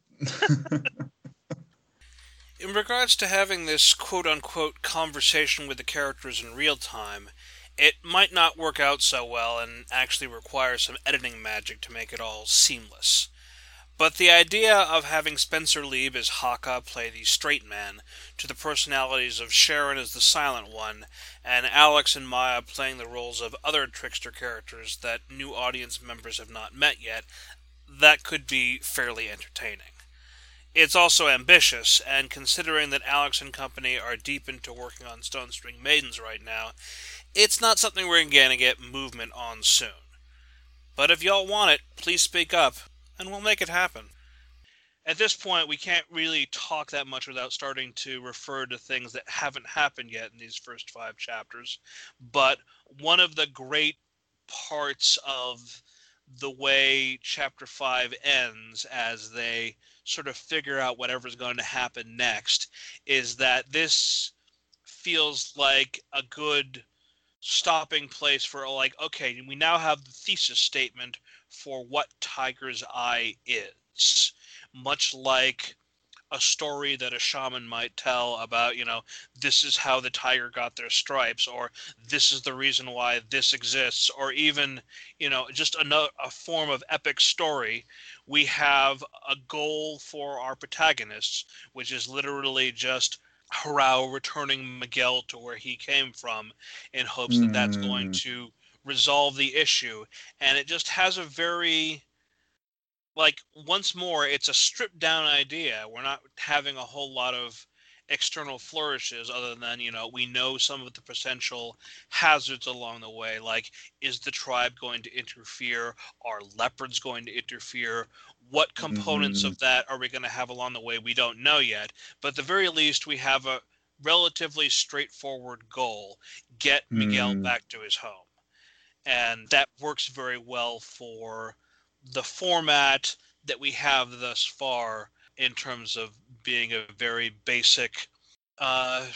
In regards to having this quote-unquote conversation with the characters in real time, it might not work out so well and actually require some editing magic to make it all seamless. But the idea of having Spencer Leib as Haka play the straight man, to the personalities of Sharon as the silent one, and Alex and Maya playing the roles of other trickster characters that new audience members have not met yet, that could be fairly entertaining. It's also ambitious, and considering that Alex and company are deep into working on Stone String Maidens right now, it's not something we're going to get movement on soon. But if y'all want it, please speak up, and we'll make it happen. At this point, we can't really talk that much without starting to refer to things that haven't happened yet in these first five chapters, but one of the great parts of the way chapter five ends, as they sort of figure out whatever's going to happen next, is that this feels like a good stopping place for, like, okay, we now have the thesis statement for what Tiger's Eye is. Much like a story that a shaman might tell about, you know, this is how the tiger got their stripes, or this is the reason why this exists, or even, you know, just a, a form of epic story. We have a goal for our protagonists, which is literally just Harao returning Miguel to where he came from in hopes that that's going to resolve the issue. And it just has a very, like, once more, it's a stripped down idea. We're not having a whole lot of external flourishes other than, you know, we know some of the potential hazards along the way, like, is the tribe going to interfere? Are leopards going to interfere? What components Mm-hmm. of that are we going to have along the way? We don't know yet. But at the very least, we have a relatively straightforward goal. Get Miguel Mm. back to his home. And that works very well for the format that we have thus far in terms of being a very basic uh,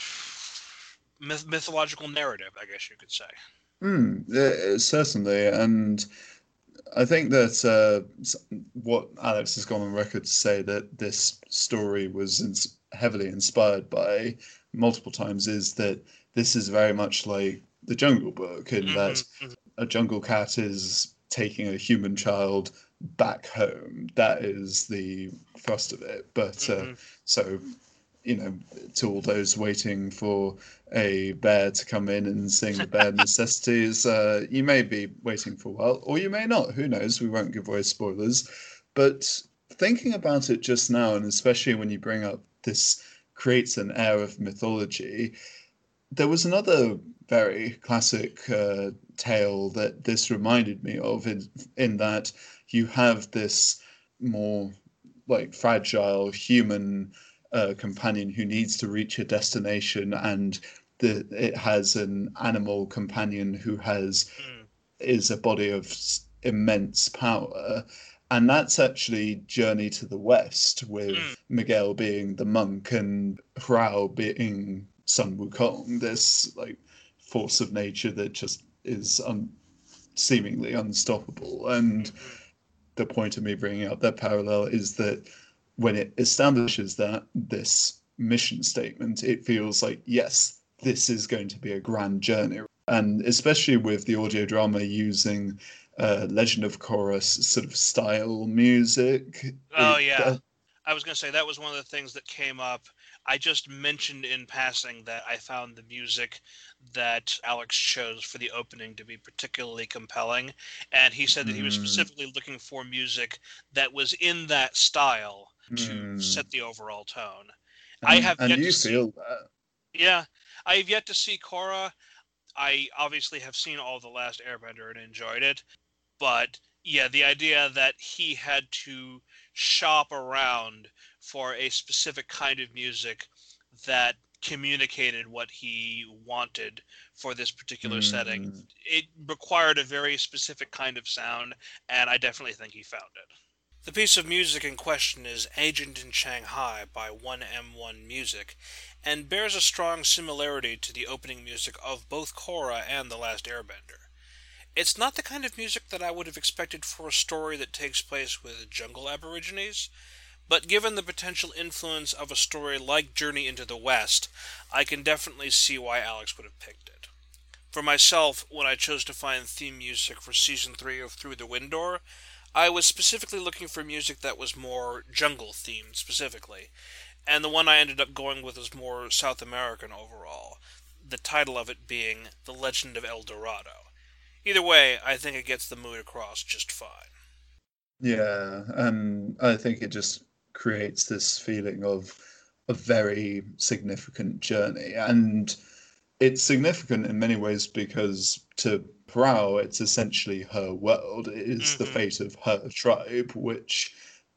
myth- mythological narrative, I guess you could say. Mm, uh, certainly, and I think that uh, s- what Alex has gone on record to say that this story was ins- heavily inspired by multiple times is that this is very much like the Jungle Book, in that a jungle cat is taking a human child back home. That is the thrust of it. But uh, so, you know, to all those waiting for a bear to come in and sing the bare necessities, uh, you may be waiting for a while, or you may not. Who knows? We won't give away spoilers. But thinking about it just now, and especially when you bring up this creates an air of mythology, there was another very classic uh, tale that this reminded me of, in, in that you have this more like fragile human uh, companion who needs to reach a destination, and the, it has an animal companion who has is a body of s- immense power. And that's actually Journey to the West, with Miguel being the monk and Hrao being Sun Wukong, this like force of nature that just is un- seemingly unstoppable. And the point of me bringing up that parallel is that when it establishes that this mission statement, it feels like, yes, this is going to be a grand journey. And especially with the audio drama using uh, Legend of Korra sort of style music. Oh, it, yeah. uh, I was going to say that was one of the things that came up. I just mentioned in passing that I found the music that Alex chose for the opening to be particularly compelling. And he said that he was Mm. specifically looking for music that was in that style to Mm. set the overall tone. And, I have and yet you to see, feel that. yeah, I have yet to see Korra. I obviously have seen all of The Last Airbender and enjoyed it. But yeah, the idea that he had to shop around for a specific kind of music that communicated what he wanted for this particular setting, Mm. it required a very specific kind of sound, and I definitely think he found it. The piece of music in question is Agent in Shanghai by one M one Music, and bears a strong similarity to the opening music of both Korra and The Last Airbender. It's not the kind of music that I would have expected for a story that takes place with jungle aborigines, but given the potential influence of a story like Journey into the West, I can definitely see why Alex would have picked it. For myself, when I chose to find theme music for Season three of Through the Wind Door, I was specifically looking for music that was more jungle-themed, specifically, and the one I ended up going with was more South American overall, the title of it being The Legend of El Dorado. Either way, I think it gets the mood across just fine. Yeah, and I think it just creates this feeling of a very significant journey. And it's significant in many ways because to Parao, it's essentially her world. It is mm-hmm. the fate of her tribe, which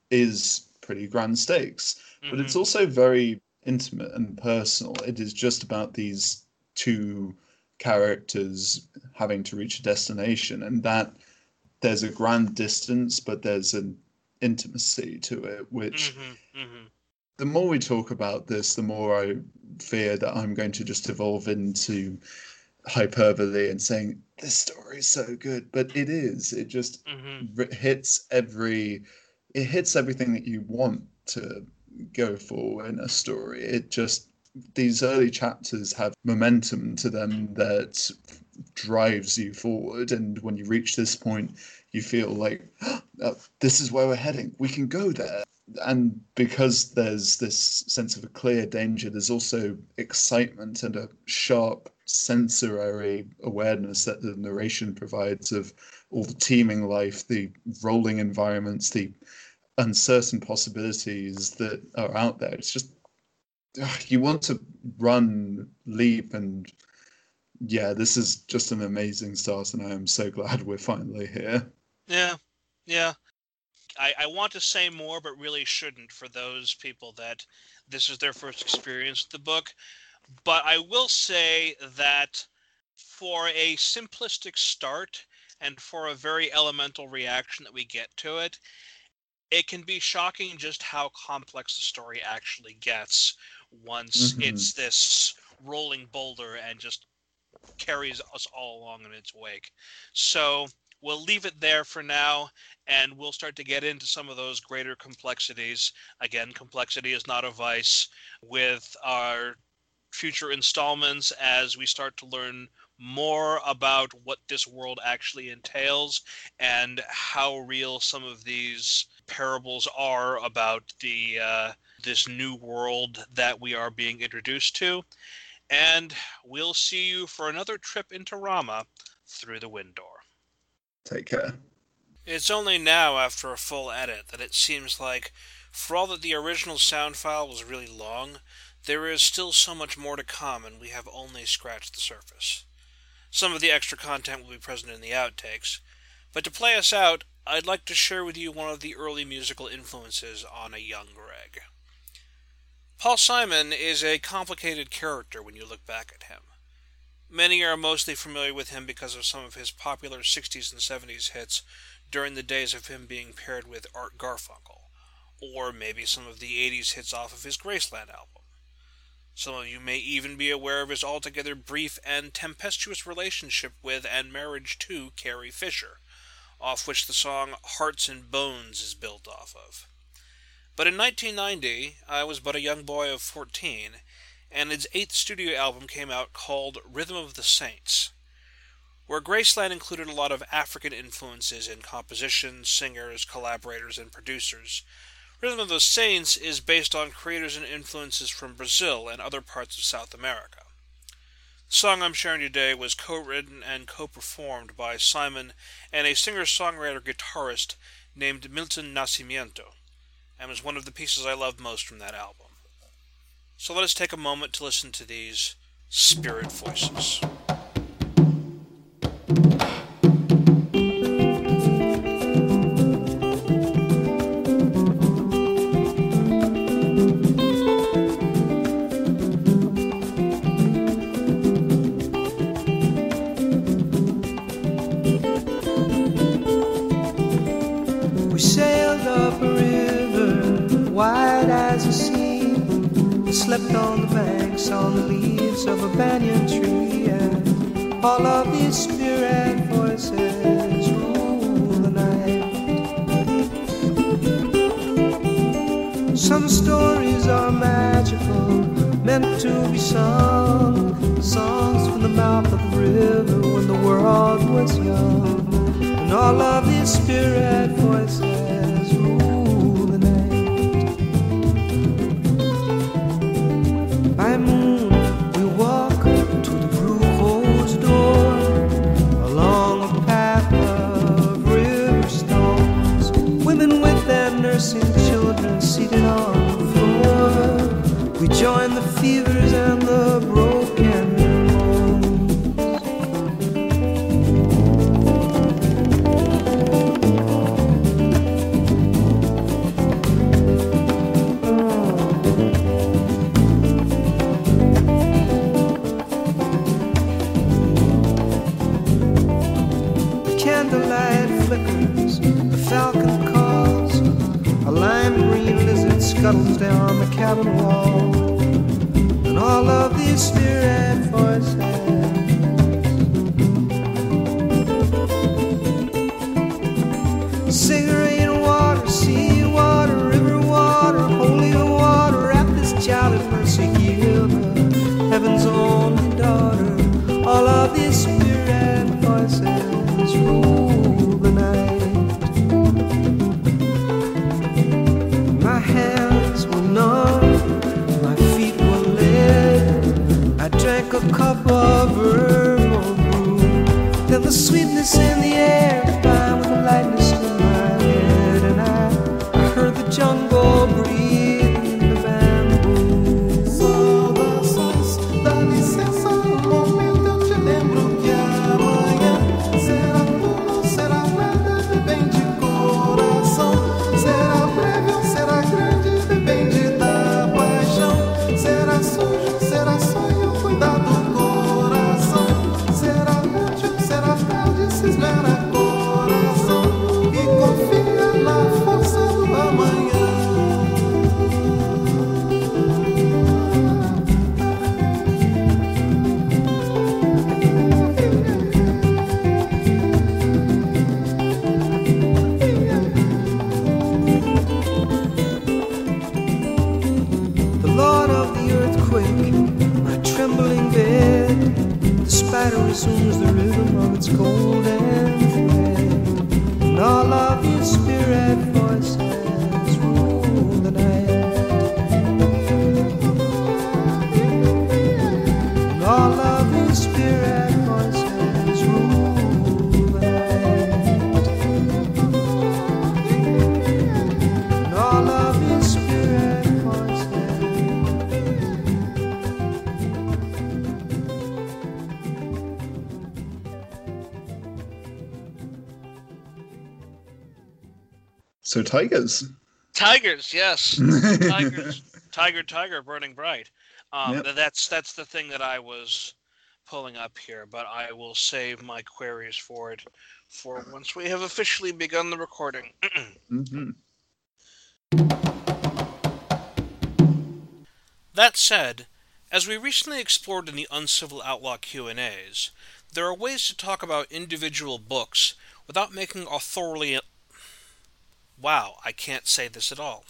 is pretty grand stakes. Mm-hmm. But it's also very intimate and personal. It is just about these two characters having to reach a destination, and that there's a grand distance, but there's an intimacy to it, which mm-hmm, mm-hmm. the more we talk about this, the more I fear that I'm going to just evolve into hyperbole and saying, this story is so good, but it is. It just mm-hmm. hits every, it hits everything that you want to go for in a story. It just, these early chapters have momentum to them that drives you forward, and when you reach this point you feel like oh, this is where we're heading, we can go there. And because there's this sense of a clear danger, there's also excitement and a sharp sensory awareness that the narration provides of all the teeming life, the rolling environments, the uncertain possibilities that are out there. It's just you want to run, leap, and yeah, this is just an amazing start, and I am so glad we're finally here. Yeah, yeah. I, I want to say more, but really shouldn't for those people that this is their first experience with the book. But I will say that for a simplistic start and for a very elemental reaction that we get to it, it can be shocking just how complex the story actually gets once mm-hmm. it's this rolling boulder and just carries us all along in its wake. So we'll leave it there for now, and we'll start to get into some of those greater complexities. Again, complexity is not a vice. With our future installments, as we start to learn more about what this world actually entails and how real some of these parables are about the uh, this new world that we are being introduced to. And we'll see you for another trip into Rama through the Wind Door. Take care. It's only now, after a full edit, that it seems like, for all that the original sound file was really long, there is still so much more to come, and we have only scratched the surface. Some of the extra content will be present in the outtakes, but to play us out, I'd like to share with you one of the early musical influences on a young Greg. Paul Simon is a complicated character when you look back at him. Many are mostly familiar with him because of some of his popular sixties and seventies hits during the days of him being paired with Art Garfunkel, or maybe some of the eighties hits off of his Graceland album. Some of you may even be aware of his altogether brief and tempestuous relationship with and marriage to Carrie Fisher, off which the song Hearts and Bones is built off of. But in nineteen ninety, I was but a young boy of fourteen, and his eighth studio album came out called Rhythm of the Saints. where Graceland included a lot of African influences in composition, singers, collaborators, and producers. Rhythm of the Saints is based on creators and influences from Brazil and other parts of South America. The song I'm sharing today was co-written and co-performed by Simon and a singer-songwriter-guitarist named Milton Nascimento, and was one of the pieces I love most from that album. So let us take a moment to listen to these spirit voices. We sailed up a river wide as a sea, slept on the banks on the leaves of a banyan tree, and all of these spirit voices rule the night. Some stories are magical, meant to be sung, songs from the mouth of the river when the world was young, and all of these spirit voices rule the night. By moon we walk to the Brujo's door, along a path of river stones, women with their nursing children seated on the floor. We join the fevers and the broken scuttles down the cabin wall, and all of these spirit voices sing rain water, sea water, river water, holy water, wrap this child in mercy, give her heaven's only daughter. All of these spirit voices rule the night. My hands were numb, my feet were lead. I drank a cup of herbal brew, then the sweetness in the air combined with the lightness in my head, and I, I heard the jungle breathing in the bamboo. Saudações, dá licença um momento, eu te lembro que amanhã será tudo, será nada, depende de coração. Será breve ou será grande, depende da paixão. Será sujo, será sonho, cuidado do coração. Será noite ou será tarde, se esmera coração e confia na força do amanhã. Resumes the rhythm of its golden thread, and all of your spirit voices rule the night, and all of your spirit voices rule the night, and all of your spirit voices. So tigers. Tigers, yes. Tigers. Tiger, tiger, burning bright. Um, Yep. th- That's that's the thing that I was pulling up here, but I will save my queries for it for once we have officially begun the recording. Mm-hmm. That said, as we recently explored in the Uncivil Outlaw Q and A's, there are ways to talk about individual books without making authority... Wow, I can't say this at all.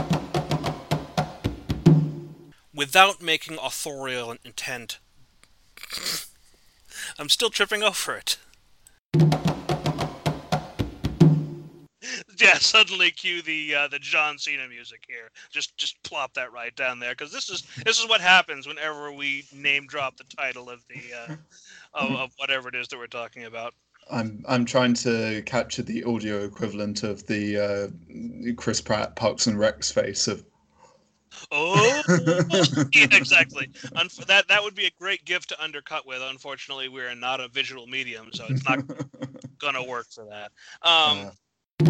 Without making authorial intent... I'm still tripping over it. Yeah, suddenly cue the uh, the John Cena music here. Just just plop that right down there, because this is this is what happens whenever we name drop the title of the uh, of, of whatever it is that we're talking about. I'm I'm trying to capture the audio equivalent of the uh, Chris Pratt Parks and Rec's face of. Oh, yeah, exactly. Unf- that that would be a great gift to undercut with. Unfortunately, we're not a visual medium, so it's not gonna work for that. Um, Uh,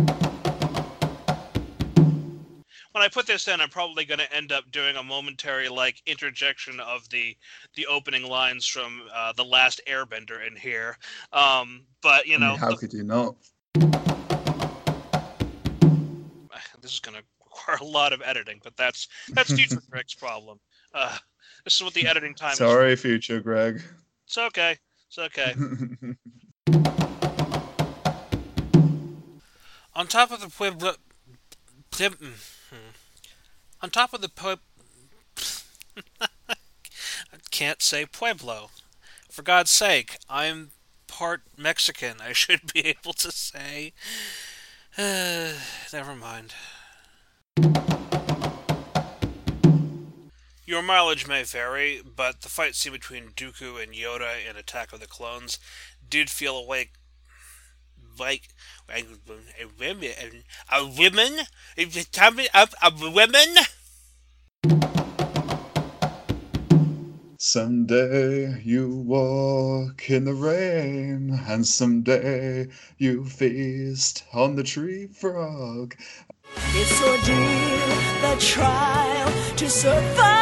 when I put this in, I'm probably going to end up doing a momentary like interjection of the the opening lines from uh, The Last Airbender in here. Um, but you I know, mean, how the- could you not? this is going to require a lot of editing, but that's that's future Greg's problem. Uh, this is what the editing time is. Sorry, future Greg. It's okay. It's okay. On top of the Pueblo... On top of the Pueblo... I can't say Pueblo. For God's sake, I'm part Mexican. I should be able to say... Uh, never mind. Your mileage may vary, but the fight scene between Dooku and Yoda in Attack of the Clones did feel awake... like a women, a women, it's coming up a women. Someday you walk in the rain, and someday you feast on the tree frog. It's ordeal, the trial to survive.